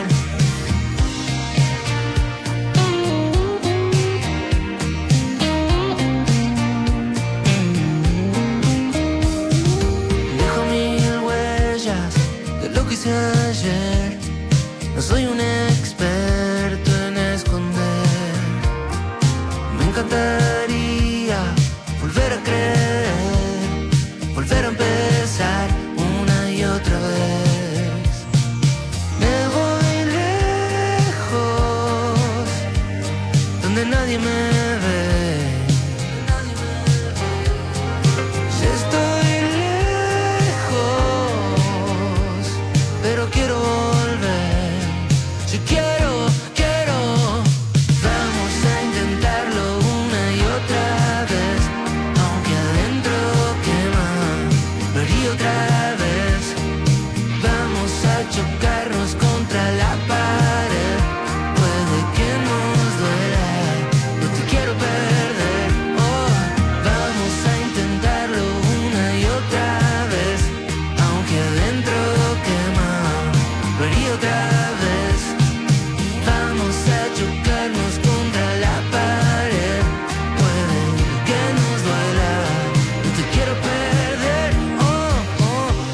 Ayer. No soy un experto en esconder. Me encantaría volver a creer, volver a empezar una y otra vez. Me voy lejos, donde nadie me ve. Ya estoy pero quiero volver, yo quiero, quiero. Vamos a intentarlo una y otra vez, aunque adentro quema, lo haría otra vez. Vamos a chocarnos contra la pared, puede que nos duela, no te quiero perder. Oh, vamos a intentarlo una y otra vez, aunque adentro lo haría otra vez. Vamos a chocarnos contra la pared, puede que nos duela, no te quiero perder. Oh, oh,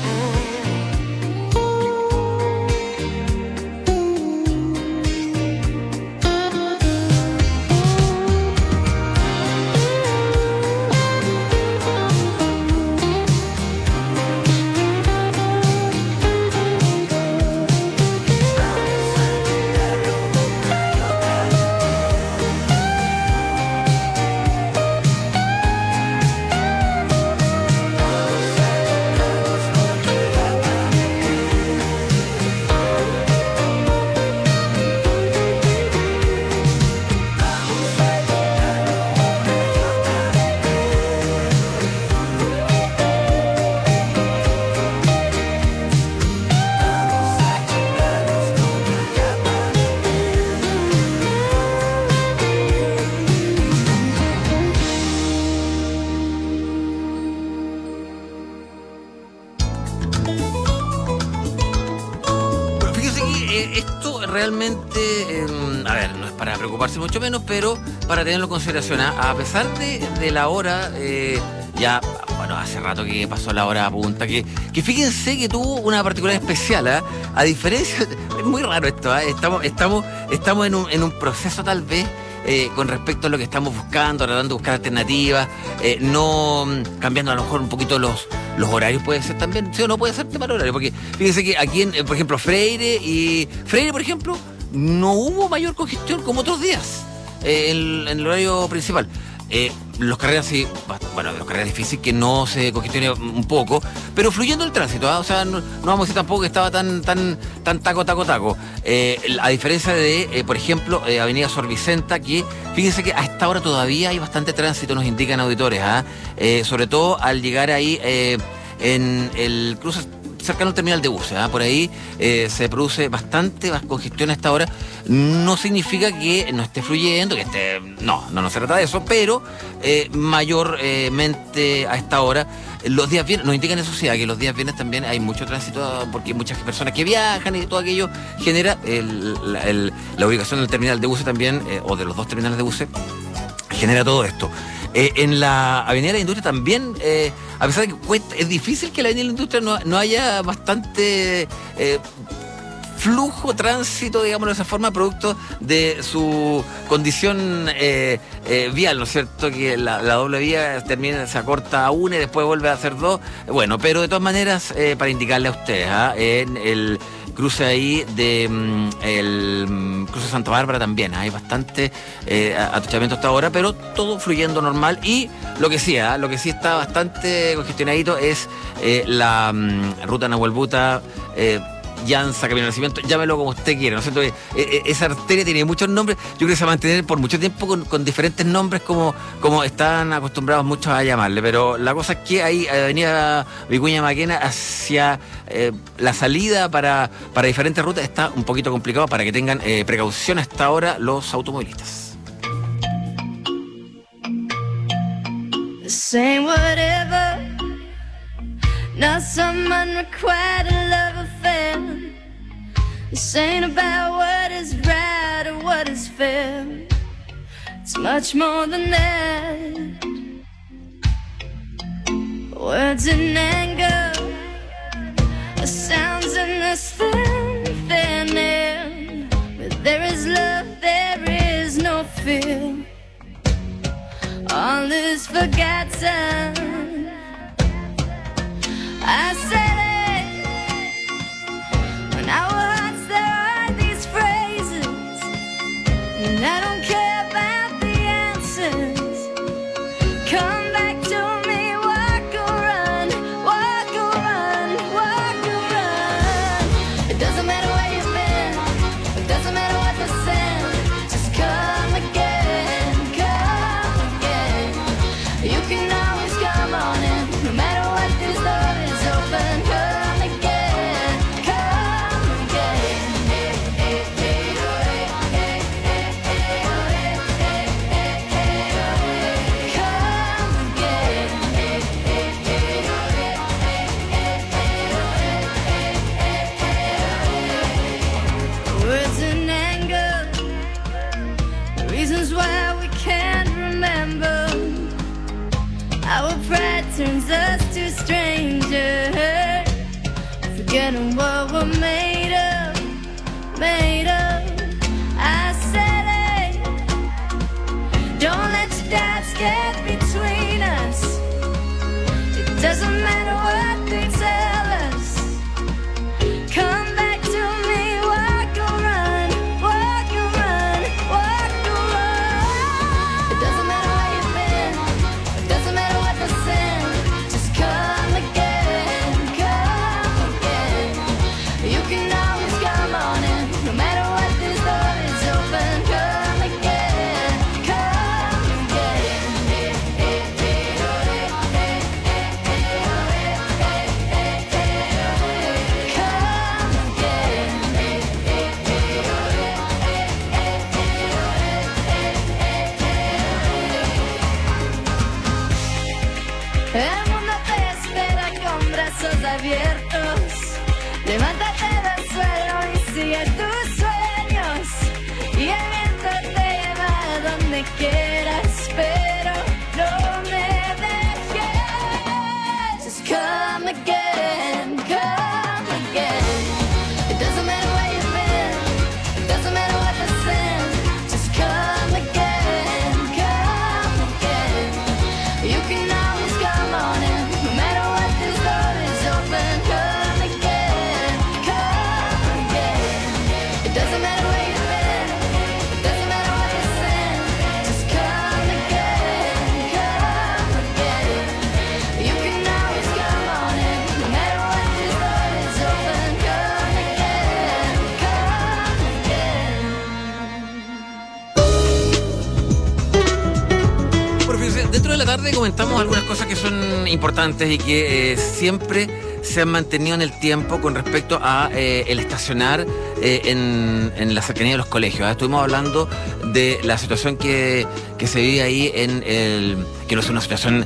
realmente, eh, a ver, no es para preocuparse mucho menos, pero para tenerlo en consideración. A, a pesar de, de la hora, eh, ya, bueno, hace rato que pasó la hora punta, que, que fíjense que tuvo una particularidad especial, ¿eh? A diferencia, es muy raro esto, ¿eh? estamos, estamos, estamos en un, en un proceso tal vez, Eh, con respecto a lo que estamos buscando, tratando de buscar alternativas, eh, no cambiando a lo mejor un poquito los, los horarios, puede ser también, sí o no puede ser tema del horario, porque fíjense que aquí, en, por ejemplo, Freire y Freire, por ejemplo, no hubo mayor congestión como otros días. eh, en, en el horario principal. Eh, los carreras sí, bueno, los carreras difíciles que no se congestione un poco, pero fluyendo el tránsito, ¿eh? O sea, no, no vamos a decir tampoco que estaba tan tan tan taco, taco, taco. Eh, a diferencia de, eh, por ejemplo, eh, Avenida Sor Vicenta, que fíjense que a esta hora todavía hay bastante tránsito, nos indican auditores, ¿eh? Eh, sobre todo al llegar ahí eh, en el cruce cercano al terminal de buses, ¿eh? Por ahí eh, se produce bastante más congestión a esta hora. No significa que no esté fluyendo, que esté... No, no, no se trata de eso, pero eh, mayormente a esta hora, los días viernes, nos indican eso sí, que los días viernes también hay mucho tránsito, porque hay muchas personas que viajan y todo aquello genera el, la, el, la ubicación del terminal de buses también, eh, o de los dos terminales de buses, genera todo esto. Eh, en la Avenida de la Industria también, eh, a pesar de que cuesta, es difícil que en la Avenida de la Industria no, no haya bastante eh, flujo, tránsito, digamos de esa forma, producto de su condición eh, eh, vial, ¿no es cierto? Que la, la doble vía termina, se acorta a una y después vuelve a hacer dos. Bueno, pero de todas maneras, eh, para indicarle a ustedes, ¿eh? en el cruce ahí de mm, el mm, cruce de Santa Bárbara también, ¿eh? Hay bastante eh, atochamiento hasta ahora, pero todo fluyendo normal. Y lo que sí, ¿eh? lo que sí está bastante congestionadito es eh, la mm, ruta Nahuelbuta, eh, Llanza, Camino del Nacimiento, llámelo como usted quiera, ¿no es cierto? Eh, eh, esa arteria tiene muchos nombres, yo creo que se va a mantener por mucho tiempo con, con diferentes nombres como, como están acostumbrados muchos a llamarle, pero la cosa es que hay Avenida Vicuña Maquena hacia eh, la salida para, para diferentes rutas está un poquito complicado, para que tengan eh, precaución hasta ahora los automovilistas. Say whatever, not some unrequited love affair. This ain't about what is right or what is fair. It's much more than that. Words in anger, sounds in this thin, thin air. Where there is love, there is no fear. All is forgotten. I said it when our hearts there are these phrases, and I don't care about the answers. Come back to me, walk or run, walk or run, walk or run. It doesn't matter where you've been, it doesn't matter what the sin. Just come again, come again. You can always come on in, no matter what this door is open. Come again, come again. Words in anger, reasons why we can't remember. Our pride turns us to strangers, forgetting what we're made of, made of. I said it, don't let your doubts get between us. It doesn't matter what they tell us. Come back to me, walk or run, walk or run, walk or run. It doesn't matter where you've been, it doesn't matter what the sin. Just come again, come again. You can always come on in, no matter what this door is open. Come again, come again. Come El mundo te espera con brazos abiertos. Levántate del suelo y sigue tus sueños. Y el viento te lleva a donde quieras, pero no me dejes. Just come again, come again. It doesn't matter where you've been, it doesn't matter what the sin. Just come again, come again. You can always come on in, no matter what this door is open. Come again, come again. It doesn't matter where you've been, it doesn't matter what you sin. Fíjese, dentro de la tarde comentamos algunas cosas que son importantes y que eh, siempre se han mantenido en el tiempo con respecto a eh, el estacionar eh, en, en la cercanía de los colegios. ¿eh? Estuvimos hablando de la situación que, que se vive ahí en el... que no es una situación...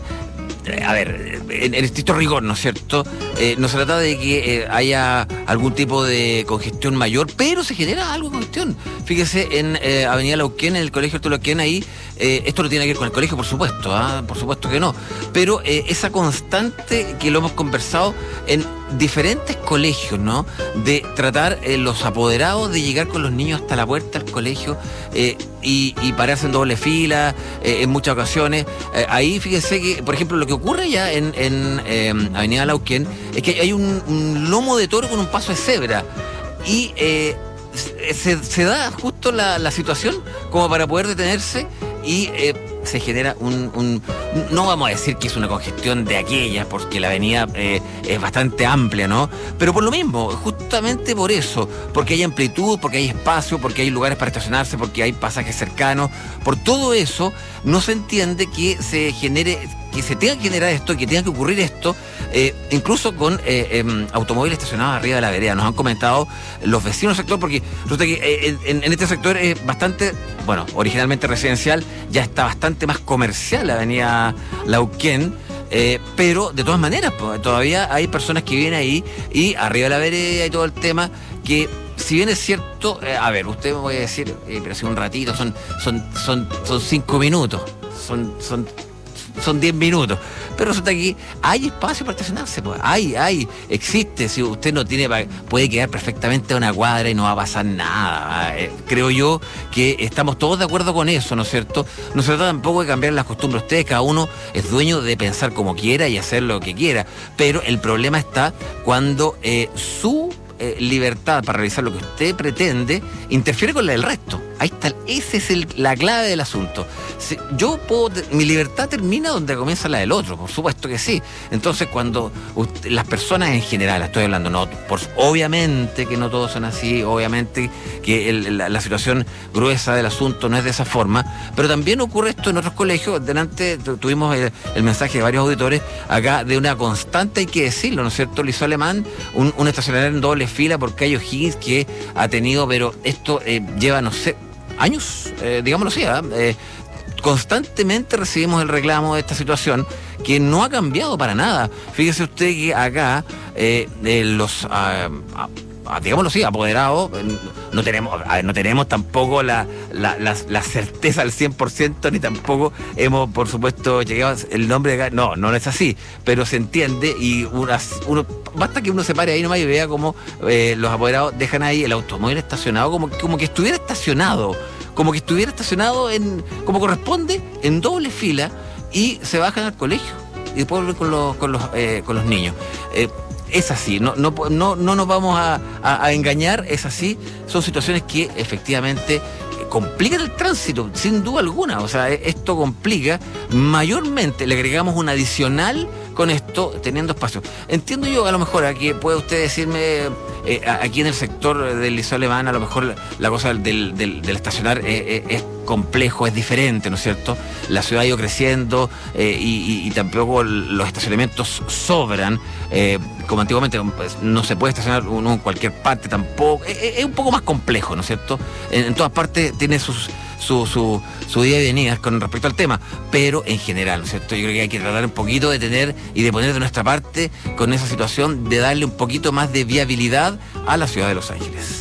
A ver, en, en estricto rigor, ¿no es cierto? Eh, no se trata de que eh, haya algún tipo de congestión mayor, pero se genera algo de congestión. Fíjese, en eh, Avenida Lauquén, en el colegio Arturo Lauquén, ahí, eh, esto no tiene que ver con el colegio, por supuesto, ¿ah? Por supuesto que no. Pero eh, esa constante que lo hemos conversado en diferentes colegios, ¿no? De tratar eh, los apoderados de llegar con los niños hasta la puerta del colegio eh, y, y pararse en doble fila eh, en muchas ocasiones. Eh, ahí fíjense que, por ejemplo, lo que ocurre ya en, en eh, Avenida Lauquén es que hay un, un lomo de toro con un paso de cebra y eh, se, se da justo la, la situación como para poder detenerse y eh, se genera un, un... No vamos a decir que es una congestión de aquellas, porque la avenida eh, es bastante amplia, ¿no? Pero por lo mismo, justamente por eso, porque hay amplitud, porque hay espacio, porque hay lugares para estacionarse, porque hay pasajes cercanos, por todo eso no se entiende que se genere... que se tenga que generar esto, que tenga que ocurrir esto, eh, incluso con eh, eh, automóviles estacionados arriba de la vereda. Nos han comentado los vecinos del sector, porque resulta que eh, en, en este sector es bastante, bueno, originalmente residencial, ya está bastante más comercial la avenida Lauquén, eh, pero de todas maneras, pues, todavía hay personas que viven ahí y arriba de la vereda y todo el tema que... Si bien es cierto, eh, a ver, usted me voy a decir, eh, pero si un ratito, son, son, son, son cinco minutos, son, son son diez minutos, pero resulta que hay espacio para estacionarse, pues. hay, hay, existe, si usted no tiene, puede quedar perfectamente a una cuadra y no va a pasar nada. Eh, creo yo que estamos todos de acuerdo con eso, ¿no es cierto? No se trata tampoco de cambiar las costumbres, ustedes, cada uno es dueño de pensar como quiera y hacer lo que quiera, pero el problema está cuando eh, su eh, libertad para realizar lo que usted pretende interfiere con la del resto. Ahí está, esa es el, la clave del asunto. Si, yo puedo, mi libertad termina donde comienza la del otro, por supuesto que sí. Entonces, cuando usted, las personas en general, estoy hablando, no, por, obviamente que no todos son así, obviamente que el, la, la situación gruesa del asunto no es de esa forma, pero también ocurre esto en otros colegios. Delante tuvimos el, el mensaje de varios auditores acá de una constante, hay que decirlo, ¿no es cierto? Liceo Alemán, un, un estacionario en doble fila por Cayo Higgins que ha tenido, pero esto eh, lleva, no sé, años, eh, digámoslo así, ¿eh? Eh, constantemente recibimos el reclamo de esta situación que no ha cambiado para nada. Fíjese usted que acá eh, eh, los, ah, ah, digámoslo así, apoderados, eh, no tenemos, a ver, no tenemos tampoco la, la, la, la certeza al cien por ciento, ni tampoco hemos, por supuesto, llegado el nombre de acá. No, no es así, pero se entiende y unas, uno, basta que uno se pare ahí nomás y vea cómo eh, los apoderados dejan ahí el automóvil estacionado, como, como que estuviera estacionado, como que estuviera estacionado en, como corresponde, en doble fila, y se bajan al colegio y después vuelven con los, con los, eh, con los niños. Eh, Es así, no, no, no, no nos vamos a, a, a engañar, es así. Son situaciones que efectivamente complican el tránsito, sin duda alguna. O sea, esto complica mayormente, le agregamos un adicional con esto, teniendo espacio. Entiendo yo, a lo mejor, aquí puede usted decirme, eh, aquí en el sector del Liceo Alemán, a lo mejor la, la cosa del, del, del estacionar eh, eh, es complejo, es diferente, ¿no es cierto? La ciudad ha ido creciendo eh, y, y, y tampoco los estacionamientos sobran, eh, como antiguamente pues, no se puede estacionar uno en cualquier parte tampoco, es, es un poco más complejo, ¿no es cierto? En, en todas partes tiene sus su, su, su día y venida con respecto al tema, pero en general, ¿no es cierto? Yo creo que hay que tratar un poquito de tener y de poner de nuestra parte con esa situación de darle un poquito más de viabilidad a la ciudad de Los Ángeles.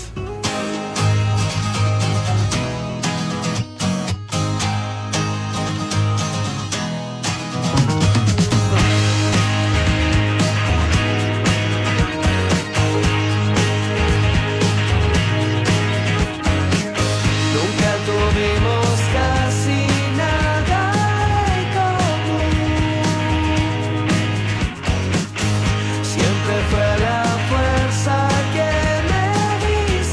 Siempre fue la fuerza que me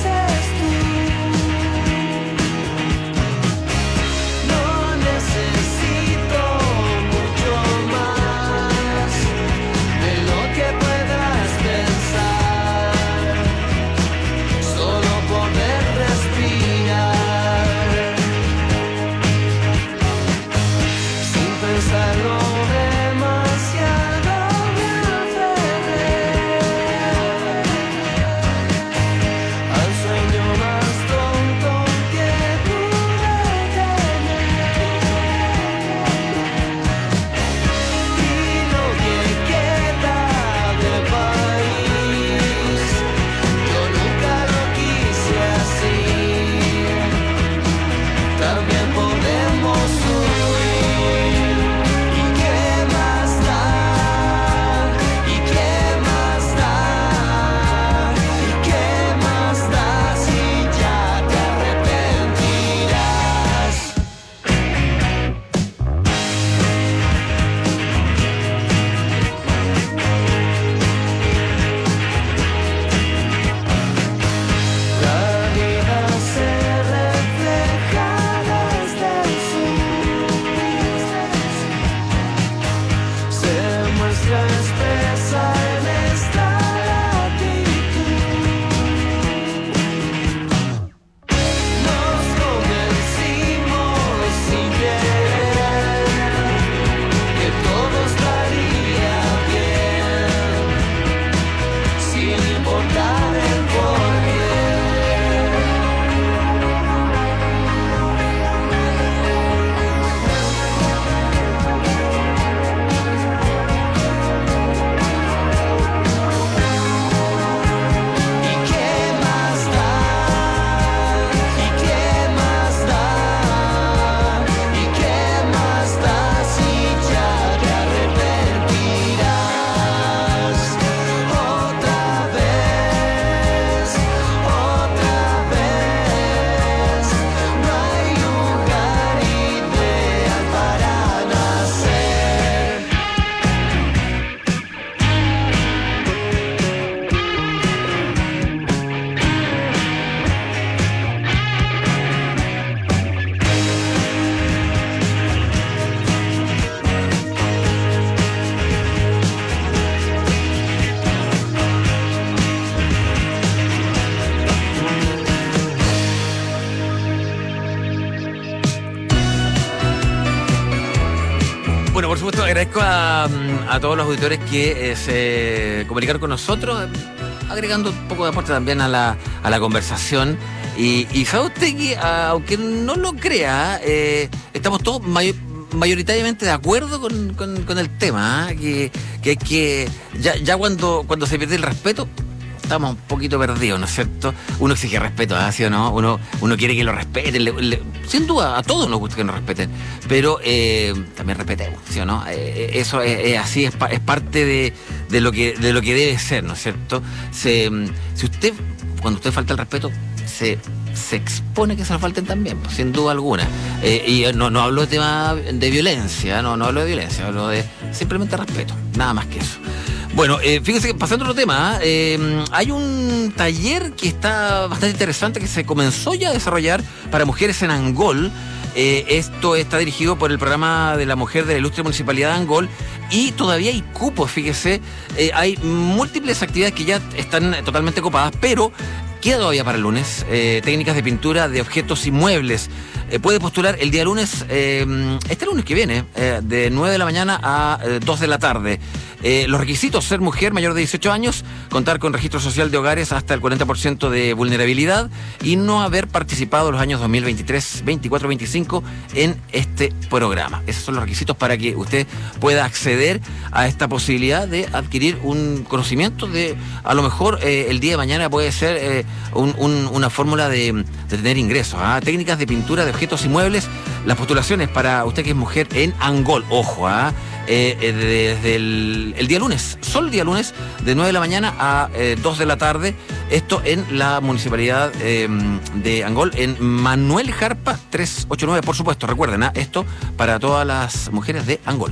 Bueno, por supuesto, agradezco a, a todos los auditores que eh, se comunicaron con nosotros, agregando un poco de aporte también a la, a la conversación. Y, y sabe usted que, aunque no lo crea, eh, estamos todos may- mayoritariamente de acuerdo con, con, con el tema, ¿eh? que, que hay que, ya, ya cuando, cuando se pierde el respeto, estamos un poquito perdidos, ¿no es cierto? Uno exige respeto, ¿ah? ¿Sí o no? Uno, uno quiere que lo respeten, le, le, sin duda, a todos nos gusta que nos respeten, pero eh, también respetemos, ¿sí o no? Eh, eso es, es así, es, pa, es parte de, de, lo que, de lo que debe ser, ¿no es cierto? Se, si usted, cuando usted falta el respeto, se, se expone que se lo falten también, pues, sin duda alguna. Eh, y no, no hablo de tema de violencia, no, no hablo de violencia, hablo de simplemente respeto, nada más que eso. Bueno, eh, fíjense, pasando a otro tema, eh, hay un taller que está bastante interesante que se comenzó ya a desarrollar para mujeres en Angol. Eh, esto está dirigido por el programa de la mujer de la ilustre municipalidad de Angol y todavía hay cupos, fíjese, eh, hay múltiples actividades que ya están totalmente copadas, pero queda todavía para el lunes, eh, técnicas de pintura de objetos y muebles. Eh, puede postular el día lunes, eh, este lunes que viene, eh, de nueve de la mañana a eh, dos de la tarde. Eh, los requisitos: ser mujer mayor de dieciocho años, contar con registro social de hogares hasta el cuarenta por ciento de vulnerabilidad y no haber participado los años dos mil veintitrés, veinticuatro, veinticinco en este programa. Esos son los requisitos para que usted pueda acceder a esta posibilidad de adquirir un conocimiento de, a lo mejor eh, el día de mañana puede ser eh, un, un, una fórmula de, de tener ingresos. ¿ah? Técnicas de pintura de objetos y muebles, las postulaciones para usted que es mujer en Angol, ojo, ¿ah? Eh, eh, desde el, el día lunes, solo el día lunes, de nueve de la mañana a eh, dos de la tarde, esto en la municipalidad eh, de Angol, en Manuel Jarpa trescientos ochenta y nueve, por supuesto, recuerden, ¿eh? Esto para todas las mujeres de Angol.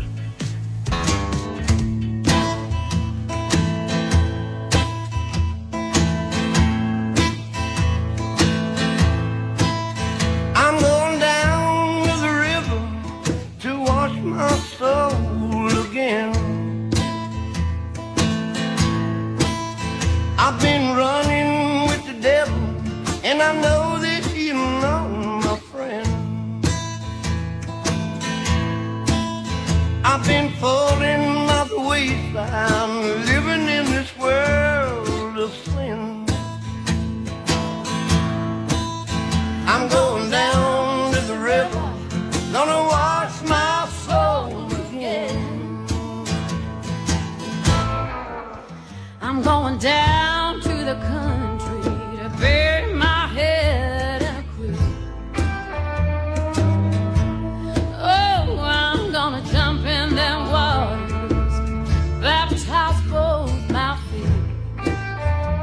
I've been running with the devil, and I know that you know, my friend. I've been falling off the wayside, living in this world of sin. I'm going down to the river, gonna wash my soul again. I'm going down to the country.